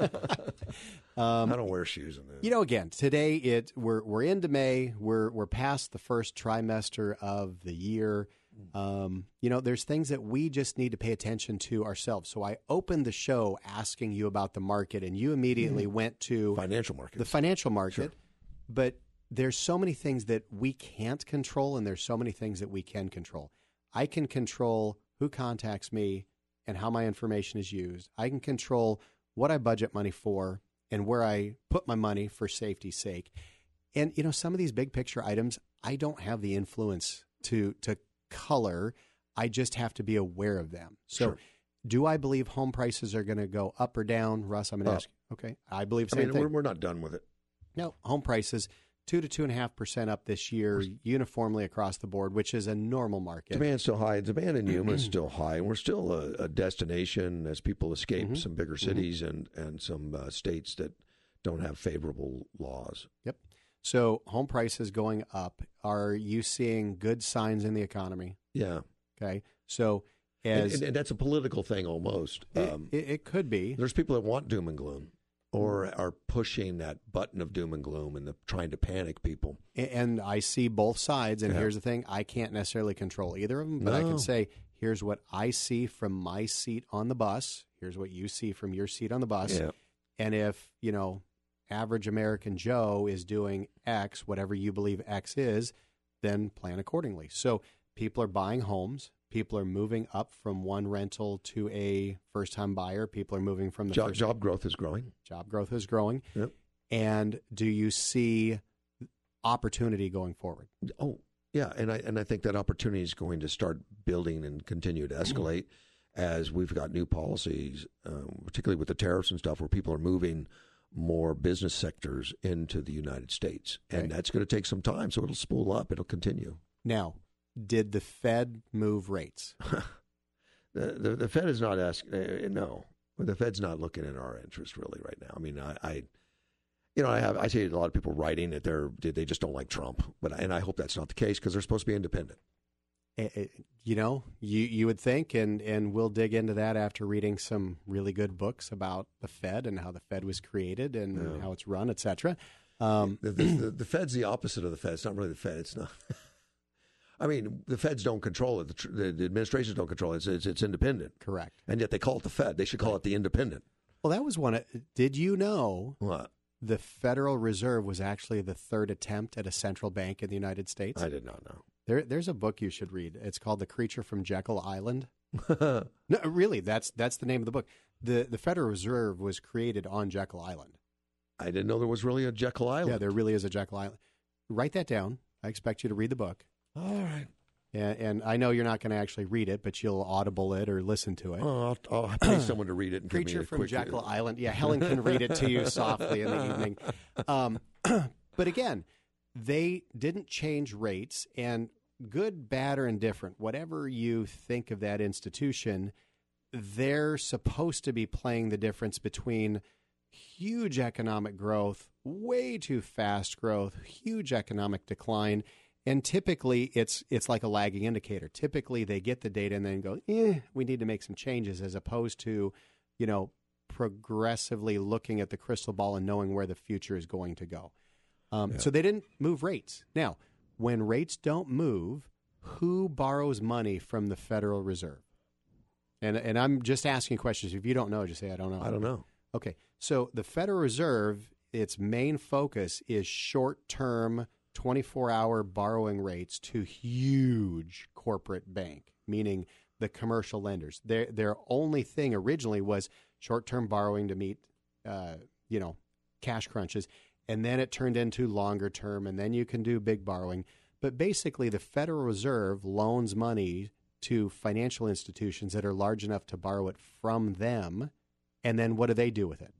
um, I don't wear shoes in there. You know, again, today it we're we're into May. We're we're past the first trimester of the year. Um, you know, there's things that we just need to pay attention to ourselves. So I opened the show asking you about the market, and you immediately mm. went to financial market. The financial market. Sure. But there's so many things that we can't control, and there's so many things that we can control. I can control who contacts me and how my information is used. I can control what I budget money for and where I put my money for safety's sake. And, you know, some of these big picture items, I don't have the influence to to color. I just have to be aware of them. So sure. Do I believe home prices are going to go up or down? Russ, I'm going to uh, ask you. Okay. I believe the I same mean, thing. We're, we're not done with it. No, home prices, two to two and a half percent up this year, uniformly across the board, which is a normal market. Demand's still high. Demand in Yuma is still high, and we're still a, a destination as people escape mm-hmm. some bigger cities mm-hmm. and and some uh, states that don't have favorable laws. Yep. So home prices going up. Are you seeing good signs in the economy? Yeah. Okay. So as and, and, and that's a political thing almost. It, um, it, it could be. There's people that want doom and gloom, or are pushing that button of doom and gloom and the, trying to panic people. And I see both sides, and yeah. here's the thing. I can't necessarily control either of them, but no. I can say, here's what I see from my seat on the bus. Here's what you see from your seat on the bus. Yeah. And if, you know, average American Joe is doing X, whatever you believe X is, then plan accordingly. So people are buying homes. People are moving up from one rental to a first-time buyer. People are moving from the job, first job growth is growing. Job growth is growing. Yep. And do you see opportunity going forward? Oh, yeah, and I and I think that opportunity is going to start building and continue to escalate as we've got new policies, um, particularly with the tariffs and stuff, where people are moving more business sectors into the United States, and Okay. that's going to take some time. So it'll spool up. It'll continue. Now, did the Fed move rates? the, the the Fed is not asking. Uh, no, the Fed's not looking in our interest really right now. I mean, I, I you know, I have I see a lot of people writing that they're they just don't like Trump, but and I hope that's not the case because they're supposed to be independent. It, it, you know, you you would think, and and we'll dig into that after reading some really good books about the Fed and how the Fed was created and Yeah. how it's run, et cetera. Um, the, the, the, the Fed's the opposite of the Fed. It's not really the Fed. It's not. I mean, the Feds don't control it. The, tr- the, the administrations don't control it. It's, it's, it's independent. Correct. And yet they call it the Fed. They should call it the independent. Well, that was one. Of, did you know What? the Federal Reserve was actually the third attempt at a central bank in the United States? I did not know. There, there's a book you should read. It's called The Creature from Jekyll Island. No, really, that's that's the name of the book. the The Federal Reserve was created on Jekyll Island. I didn't know there was really a Jekyll Island. Yeah, there really is a Jekyll Island. Write that down. I expect you to read the book. All right. And, and I know you're not going to actually read it, but you'll audible it or listen to it. Oh, I'll, I'll pay someone to read it. And Creature give me a from quick, Jekyll Island. Yeah, Helen can read it to you softly in the evening. Um, but again, they didn't change rates, and good, bad, or indifferent, whatever you think of that institution, they're supposed to be playing the difference between huge economic growth, way too fast growth, huge economic decline. And typically, it's it's like a lagging indicator. Typically, they get the data and then go, eh, we need to make some changes, as opposed to, you know, progressively looking at the crystal ball and knowing where the future is going to go. Um, Yeah. So they didn't move rates. Now, when rates don't move, who borrows money from the Federal Reserve? And and I'm just asking questions. If you don't know, just say, I don't know. I don't know. Okay. So the Federal Reserve, its main focus is short-term, twenty-four hour borrowing rates to huge corporate bank, meaning the commercial lenders. Their their only thing originally was short-term borrowing to meet, uh, you know, cash crunches, and then it turned into longer term, and then you can do big borrowing. But basically, the Federal Reserve loans money to financial institutions that are large enough to borrow it from them, and then what do they do with it?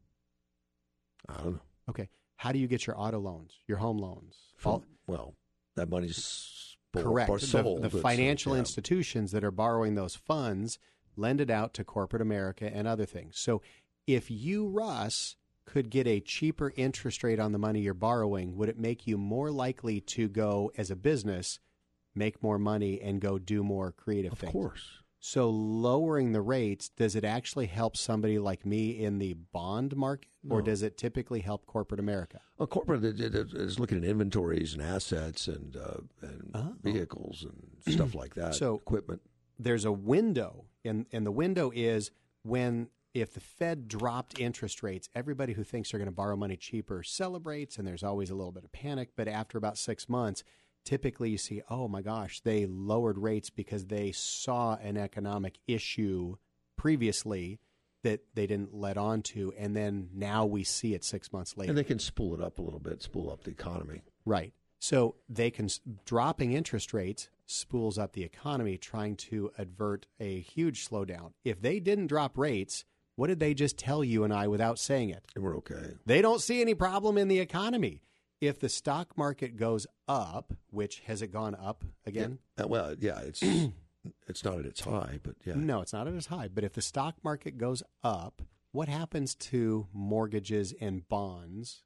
I don't know. Okay. How do you get your auto loans, your home loans? From, well, that money's bought Correct. or sold. The, the It's- financial yeah. institutions that are borrowing those funds lend it out to corporate America and other things. So if you, Russ, could get a cheaper interest rate on the money you're borrowing, would it make you more likely to go as a business, make more money, and go do more creative Of things? Of course. So lowering the rates, does it actually help somebody like me in the bond market, or No. does it typically help corporate America? Well, corporate it, it, it is looking at inventories and assets and, uh, and Oh. vehicles and stuff like that, So equipment. There's a window, and, and the window is when if the Fed dropped interest rates, everybody who thinks they're going to borrow money cheaper celebrates, and there's always a little bit of panic. But after about six months, typically you see, oh my gosh, they lowered rates because they saw an economic issue previously that they didn't let on to, and then now we see it six months later. And they can spool it up a little bit, spool up the economy. Right. So they can dropping interest rates spools up the economy, trying to avert a huge slowdown. If they didn't drop rates, what did they just tell you and I without saying it? And we're okay. They don't see any problem in the economy. If the stock market goes up, which has it gone up again? Yeah. Uh, well, yeah, it's it's not at its high, but yeah. No, it's not at its high. But if the stock market goes up, what happens to mortgages and bonds?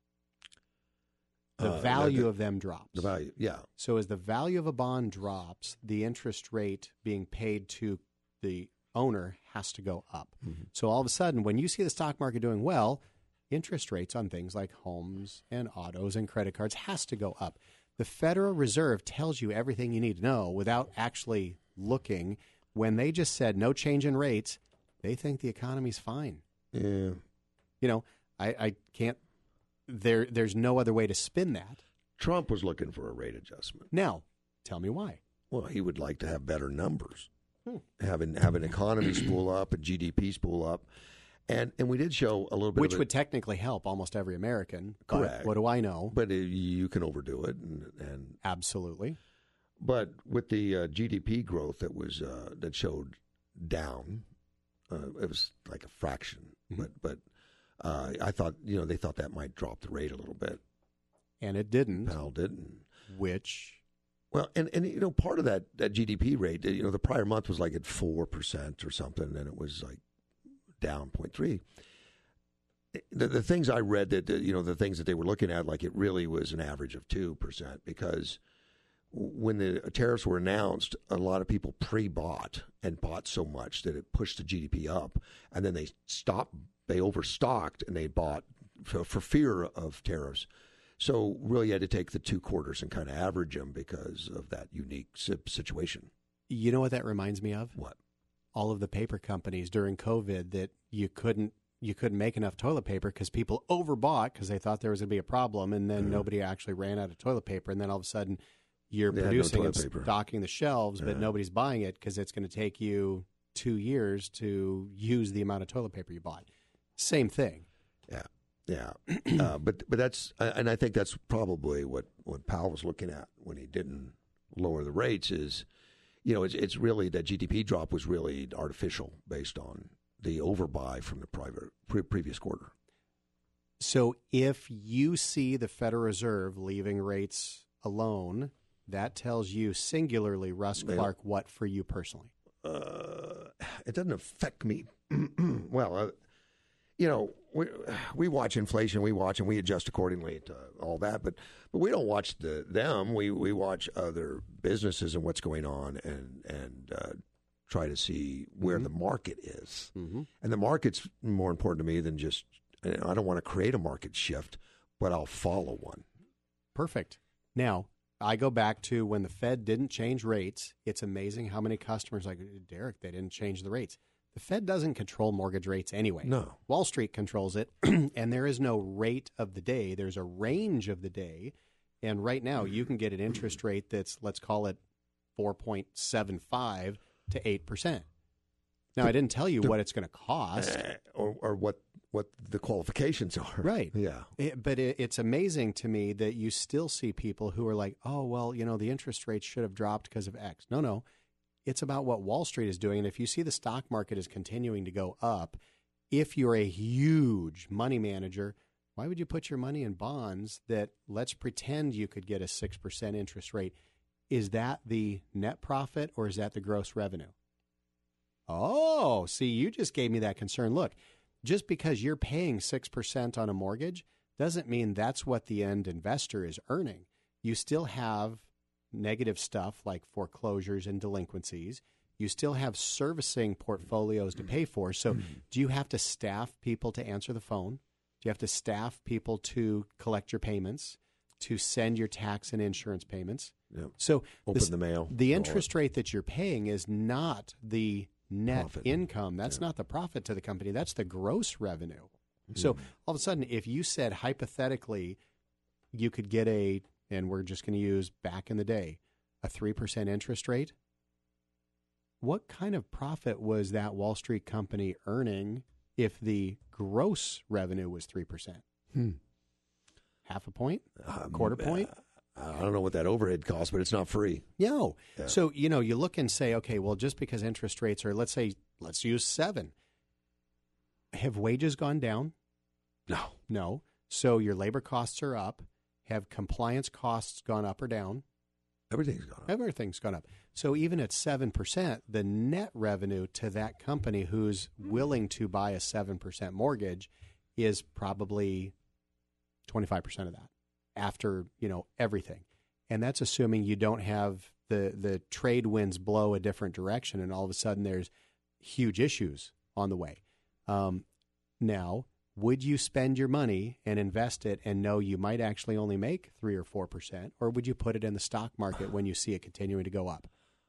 The Uh, value the- of them drops. The value, yeah. So as the value of a bond drops, the interest rate being paid to the owner has to go up. Mm-hmm. So all of a sudden, when you see the stock market doing well, interest rates on things like homes and autos and credit cards has to go up. The Federal Reserve tells you everything you need to know without actually looking. When they just said no change in rates, they think the economy's fine. Yeah. You know, I, I can't, there. there's no other way to spin that. Trump was looking for a rate adjustment. Now, tell me why. Well, he would like to have better numbers. Hmm. Have an, have an economy spool up, a G D P spool up. And and we did show a little bit Which of it. would technically help almost every American. But Correct. what do I know? But uh, you can overdo it. And, and Absolutely. But with the uh, G D P growth that was uh, that showed down, uh, it was like a fraction. Mm-hmm. But but uh, I thought, you know, they thought that might drop the rate a little bit. And it didn't. Powell didn't. Which... Well, and, and you know, part of that, that G D P rate, you know, the prior month was like at four percent or something, and it was like down zero point three. The, the things I read that, you know, the things that they were looking at, like it really was an average of two percent because when the tariffs were announced, a lot of people pre-bought and bought so much that it pushed the G D P up, and then they stopped, they overstocked, and they bought for, for fear of tariffs. So really you had to take the two quarters and kind of average them because of that unique situation. You know what that reminds me of? What? All of the paper companies during COVID that you couldn't you couldn't make enough toilet paper because people overbought because they thought there was going to be a problem, and then mm-hmm. nobody actually ran out of toilet paper, and then all of a sudden you're they producing no and paper. stocking the shelves, yeah. but nobody's buying it because it's going to take you two years to use the amount of toilet paper you bought. Same thing. Yeah. Yeah, uh, but but that's and I think that's probably what, what Powell was looking at when he didn't lower the rates is, you know, it's it's really that G D P drop was really artificial based on the overbuy from the private pre- previous quarter. So if you see the Federal Reserve leaving rates alone, that tells you singularly, Russ Clark, what for you personally? Uh, it doesn't affect me. well. Uh, You know, we we watch inflation, we watch and we adjust accordingly to all that, but but we don't watch the them. We we watch other businesses and what's going on, and and uh, try to see where mm-hmm. the market is. Mm-hmm. And the market's more important to me than just. You know, I don't want to create a market shift, but I'll follow one. Perfect. Now I go back to when the Fed didn't change rates. It's amazing how many customers like Derek they didn't change the rates. The Fed doesn't control mortgage rates anyway. No. Wall Street controls it, and there is no rate of the day. There's a range of the day, and right now you can get an interest rate that's, let's call it four point seven five to eight percent. Now, I didn't tell you what it's going to cost. Uh, or, or what, what the qualifications are. Right. Yeah. It, but it, it's amazing to me that you still see people who are like, oh, well, you know, the interest rates should have dropped because of X. No, no. It's about what Wall Street is doing. And if you see the stock market is continuing to go up, if you're a huge money manager, why would you put your money in bonds that, let's pretend you could get a six percent interest rate? Is that the net profit or is that the gross revenue? Oh, see, you just gave me that concern. Look, just because you're paying six percent on a mortgage doesn't mean that's what the end investor is earning. You still have negative stuff like foreclosures and delinquencies. You still have servicing portfolios to pay for. So do you have to staff people to answer the phone? Do you have to staff people to collect your payments, to send your tax and insurance payments? Yep. So open this, the mail. The interest rate that you're paying is not the net Profit. income. That's yeah. not the profit to the company. That's the gross revenue. Mm-hmm. So all of a sudden, if you said hypothetically you could get a, and we're just going to use back in the day, a three percent interest rate, what kind of profit was that Wall Street company earning if the gross revenue was three percent? Hmm. Half a point? Um, quarter point? Uh, I don't know what that overhead costs, but it's not free. No. Yeah. So, you know, you look and say, okay, well, just because interest rates are, let's say, let's use seven. Have wages gone down? No. No. So your labor costs are up. Have compliance costs gone up or down? Everything's gone up. Everything's gone up. So even at seven percent, the net revenue to that company who's willing to buy a seven percent mortgage is probably twenty-five percent of that after, you know, everything. And that's assuming you don't have the, the trade winds blow a different direction and all of a sudden there's huge issues on the way. Um, now, would you spend your money and invest it and know you might actually only make three or four percent, or would you put it in the stock market when you see it continuing to go up?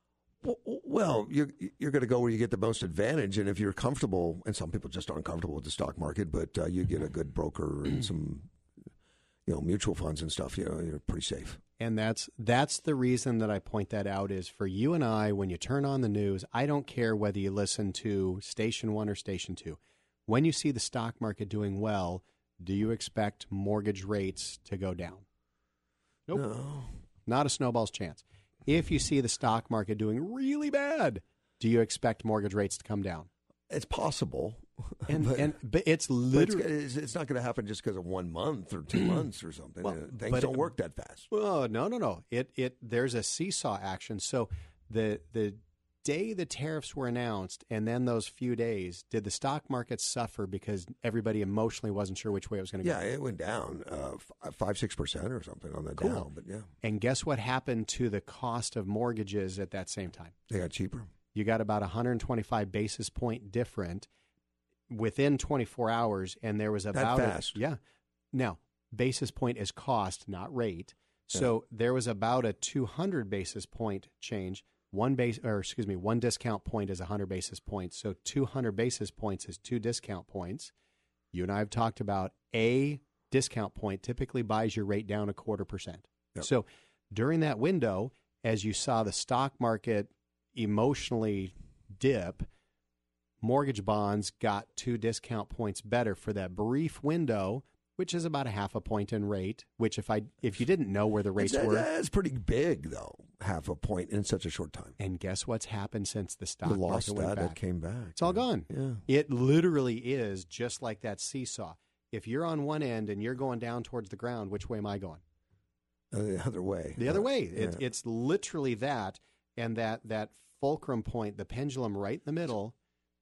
Well, you're you're going to go where you get the most advantage, and if you're comfortable, and some people just aren't comfortable with the stock market, but uh, you get a good broker and some, you know, mutual funds and stuff. You know, you're pretty safe. And that's that's the reason that I point that out is for you and I. When you turn on the news, I don't care whether you listen to Station One or Station Two. When you see the stock market doing well, do you expect mortgage rates to go down? Nope. No. Not a snowball's chance. If you see the stock market doing really bad, do you expect mortgage rates to come down? It's possible. And but, and but it's literally but it's, it's not going to happen just because of one month or two months or something. Well, uh, Things but don't it, work that fast. Well, no, no, no. It it there's a seesaw action. So the the day the tariffs were announced and then those few days, did the stock market suffer because everybody emotionally wasn't sure which way it was going to yeah, go? Yeah, it went down uh, five, six percent or something on the cool. down. But yeah. And guess what happened to the cost of mortgages at that same time? They got cheaper. You got about one hundred twenty-five basis point different within twenty-four hours, and there was about that fast. A, yeah. Now, basis point is cost, not rate. So yeah. there was about a two hundred basis point change. One base, or excuse me, one discount point is one hundred basis points. So two hundred basis points is two discount points. You and I have talked about a discount point typically buys your rate down a quarter percent. Yep. So during that window, as you saw the stock market emotionally dip, mortgage bonds got two discount points better for that brief window, which is about a half a point in rate, which if I if you didn't know where the rates it's, were. That's pretty big, though, half a point in such a short time. And guess what's happened since the stock we lost market went that, back? That came back. It's all gone. Yeah. It literally is just like that seesaw. If you're on one end and you're going down towards the ground, which way am I going? Uh, the other way. The other way. Yeah. It, it's literally that, and that, that fulcrum point, the pendulum right in the middle,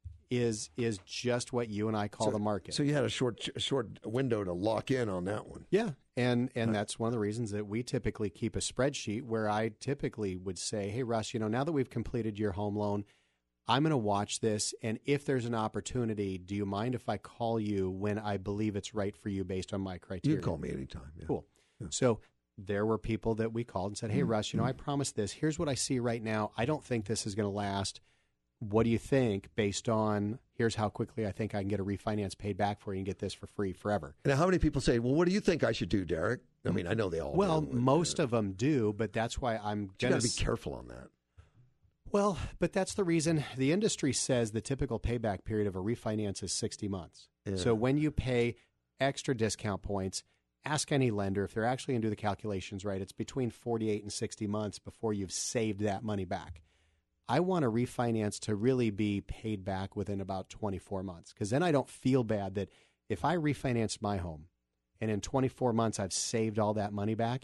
is is just what you and I call so, the market. So you had a short short window to lock in on that one. Yeah, and and right. that's one of the reasons that we typically keep a spreadsheet where I typically would say, hey, Russ, you know, now that we've completed your home loan, I'm going to watch this, and if there's an opportunity, do you mind if I call you when I believe it's right for you based on my criteria? You can call me anytime. Yeah. Cool. Yeah. So there were people that we called and said, hey, mm-hmm. Russ, you know, I promised this. Here's what I see right now. I don't think this is going to last. What do you think based on here's how quickly I think I can get a refinance paid back for you and get this for free forever? And how many people say, well, what do you think I should do, Derek? I mean, I know they all Well, do, most uh, of them do, but that's why I'm going to... You got to be careful on that. Well, but that's the reason the industry says the typical payback period of a refinance is sixty months. Yeah. So when you pay extra discount points, ask any lender if they're actually going to do the calculations right. It's between forty-eight and sixty months before you've saved that money back. I want a refinance to really be paid back within about twenty-four months because then I don't feel bad that if I refinance my home and in twenty-four months I've saved all that money back,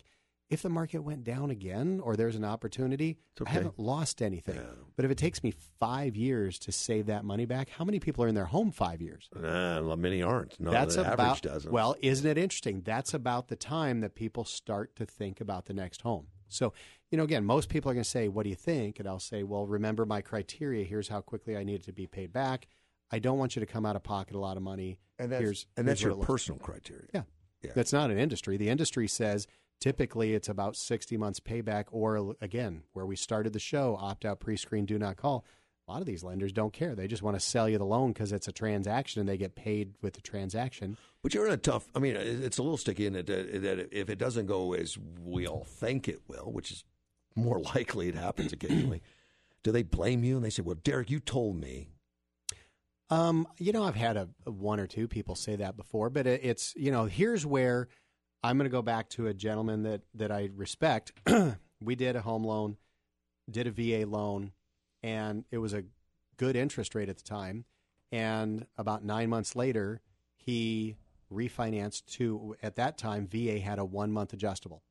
If the market went down again or there's an opportunity, okay. I haven't lost anything. Yeah. But if it takes me five years to save that money back, how many people are in their home five years? Nah, many aren't. No, That's the about, average doesn't. Well, isn't it interesting? That's about the time that people start to think about the next home. So, you know, again, most people are going to say, what do you think? And I'll say, well, remember my criteria. Here's how quickly I need it to be paid back. I don't want you to come out of pocket a lot of money. And that's, here's, and that's here's your personal criteria. Yeah. yeah. That's not an industry. The industry says typically it's about sixty months payback, or again, where we started the show, opt out, pre-screen, do not call. A lot of these lenders don't care. They just want to sell you the loan because it's a transaction and they get paid with the transaction. But you're in a tough, I mean, it's a little sticky in it that, that if it doesn't go as we all think it will, which is more likely it happens occasionally, do they blame you? And they say, well, Derek, you told me. Um, you know, I've had a, a one or two people say that before, but it, it's, you know, here's where I'm going to go back to a gentleman that, that I respect. We did a home loan, did a V A loan, and it was a good interest rate at the time. And about nine months later, he refinanced to, at that time, V A had a one-month adjustable.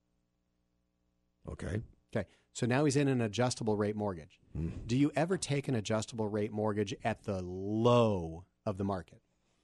Okay. Okay. So now he's in an adjustable rate mortgage. Mm. Do you ever take an adjustable rate mortgage at the low of the market?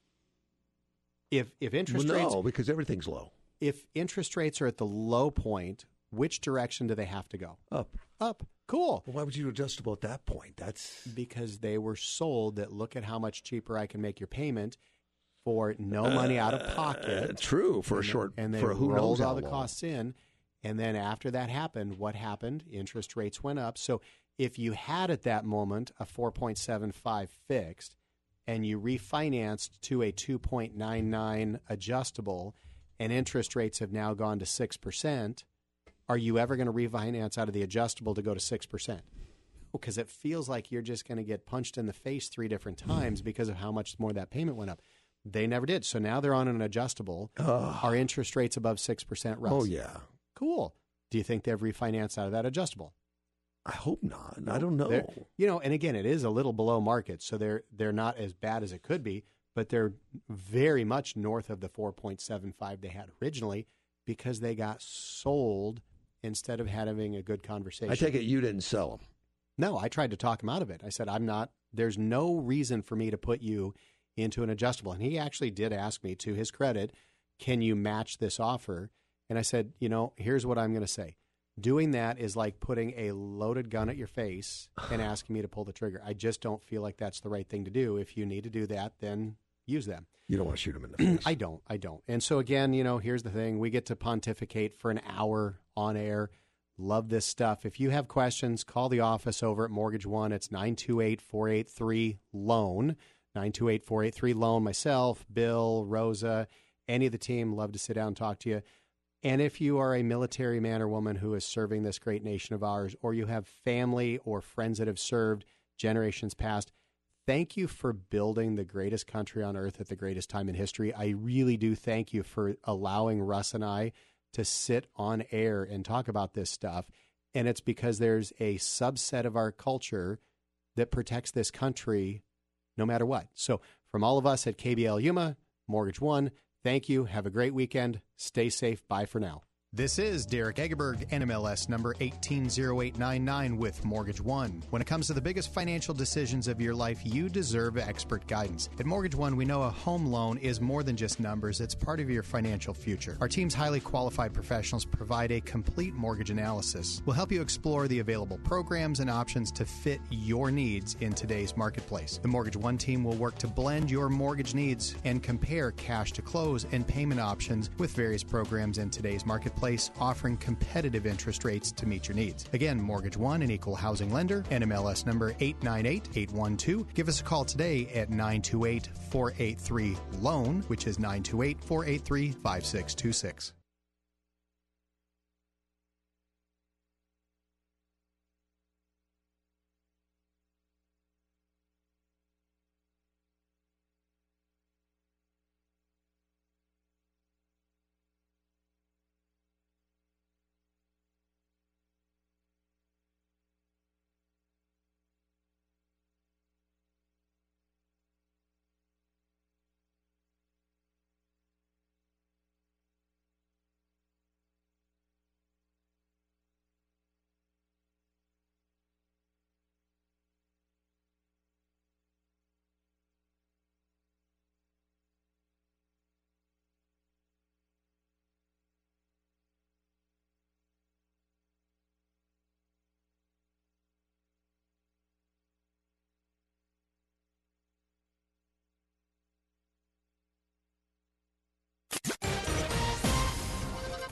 If if interest well, no, rates... No, because everything's low. If interest rates are at the low point, which direction do they have to go? Up. Up. Cool. Well, why would you do adjustable at that point? That's because they were sold that look at how much cheaper I can make your payment for no money out of pocket. Uh, true for and a short. They, and they for who rolled knows all how the long. costs in, and then after that happened, what happened? Interest rates went up. So if you had at that moment a four point seven five fixed, and you refinanced to a two point nine nine adjustable, and interest rates have now gone to six percent, are you ever going to refinance out of the adjustable to go to six percent? Because it feels like you're just going to get punched in the face three different times because of how much more that payment went up. They never did. So now they're on an adjustable. Ugh. Are interest rates above six percent, Russ? Oh, yeah. Cool. Do you think they've refinanced out of that adjustable? I hope not. I don't know. They're, you know, and again, it is a little below market, so they're they're not as bad as it could be, but they're very much north of the four point seven five they had originally because they got sold instead of having a good conversation. I take it you didn't sell them. No, I tried to talk him out of it. I said, I'm not, there's no reason for me to put you into an adjustable. And he actually did ask me, to his credit, can you match this offer? And I said, you know, here's what I'm going to say. Doing that is like putting a loaded gun at your face and asking me to pull the trigger. I just don't feel like that's the right thing to do. If you need to do that, then use them. You don't want to shoot them in the face. I don't. I don't. And so, again, you know, here's the thing. We get to pontificate for an hour on air. Love this stuff. If you have questions, call the office over at Mortgage One. It's nine two eight, four eight three, LOAN. nine two eight, four eight three, LOAN. Myself, Bill, Rosa, any of the team, love to sit down and talk to you. And if you are a military man or woman who is serving this great nation of ours, or you have family or friends that have served generations past, thank you for building the greatest country on earth at the greatest time in history. I really do thank you for allowing Russ and I to sit on air and talk about this stuff. And it's because there's a subset of our culture that protects this country no matter what. So from all of us at K B L Yuma, Mortgage One, thank you. Have a great weekend. Stay safe. Bye for now. This is Derek Egerberg, N M L S number one eight zero eight nine nine with Mortgage One. When it comes to the biggest financial decisions of your life, you deserve expert guidance. At Mortgage One, we know a home loan is more than just numbers. It's part of your financial future. Our team's highly qualified professionals provide a complete mortgage analysis. We'll help you explore the available programs and options to fit your needs in today's marketplace. The Mortgage One team will work to blend your mortgage needs and compare cash to close and payment options with various programs in today's marketplace, offering competitive interest rates to meet your needs. Again, Mortgage One, an equal housing lender, N M L S number eight nine eight eight one two. Give us a call today at nine two eight, four eight three, LOAN, which is nine two eight, four eight three, five six two six.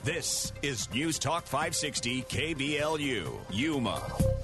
This is News Talk five sixty K B L U, Yuma.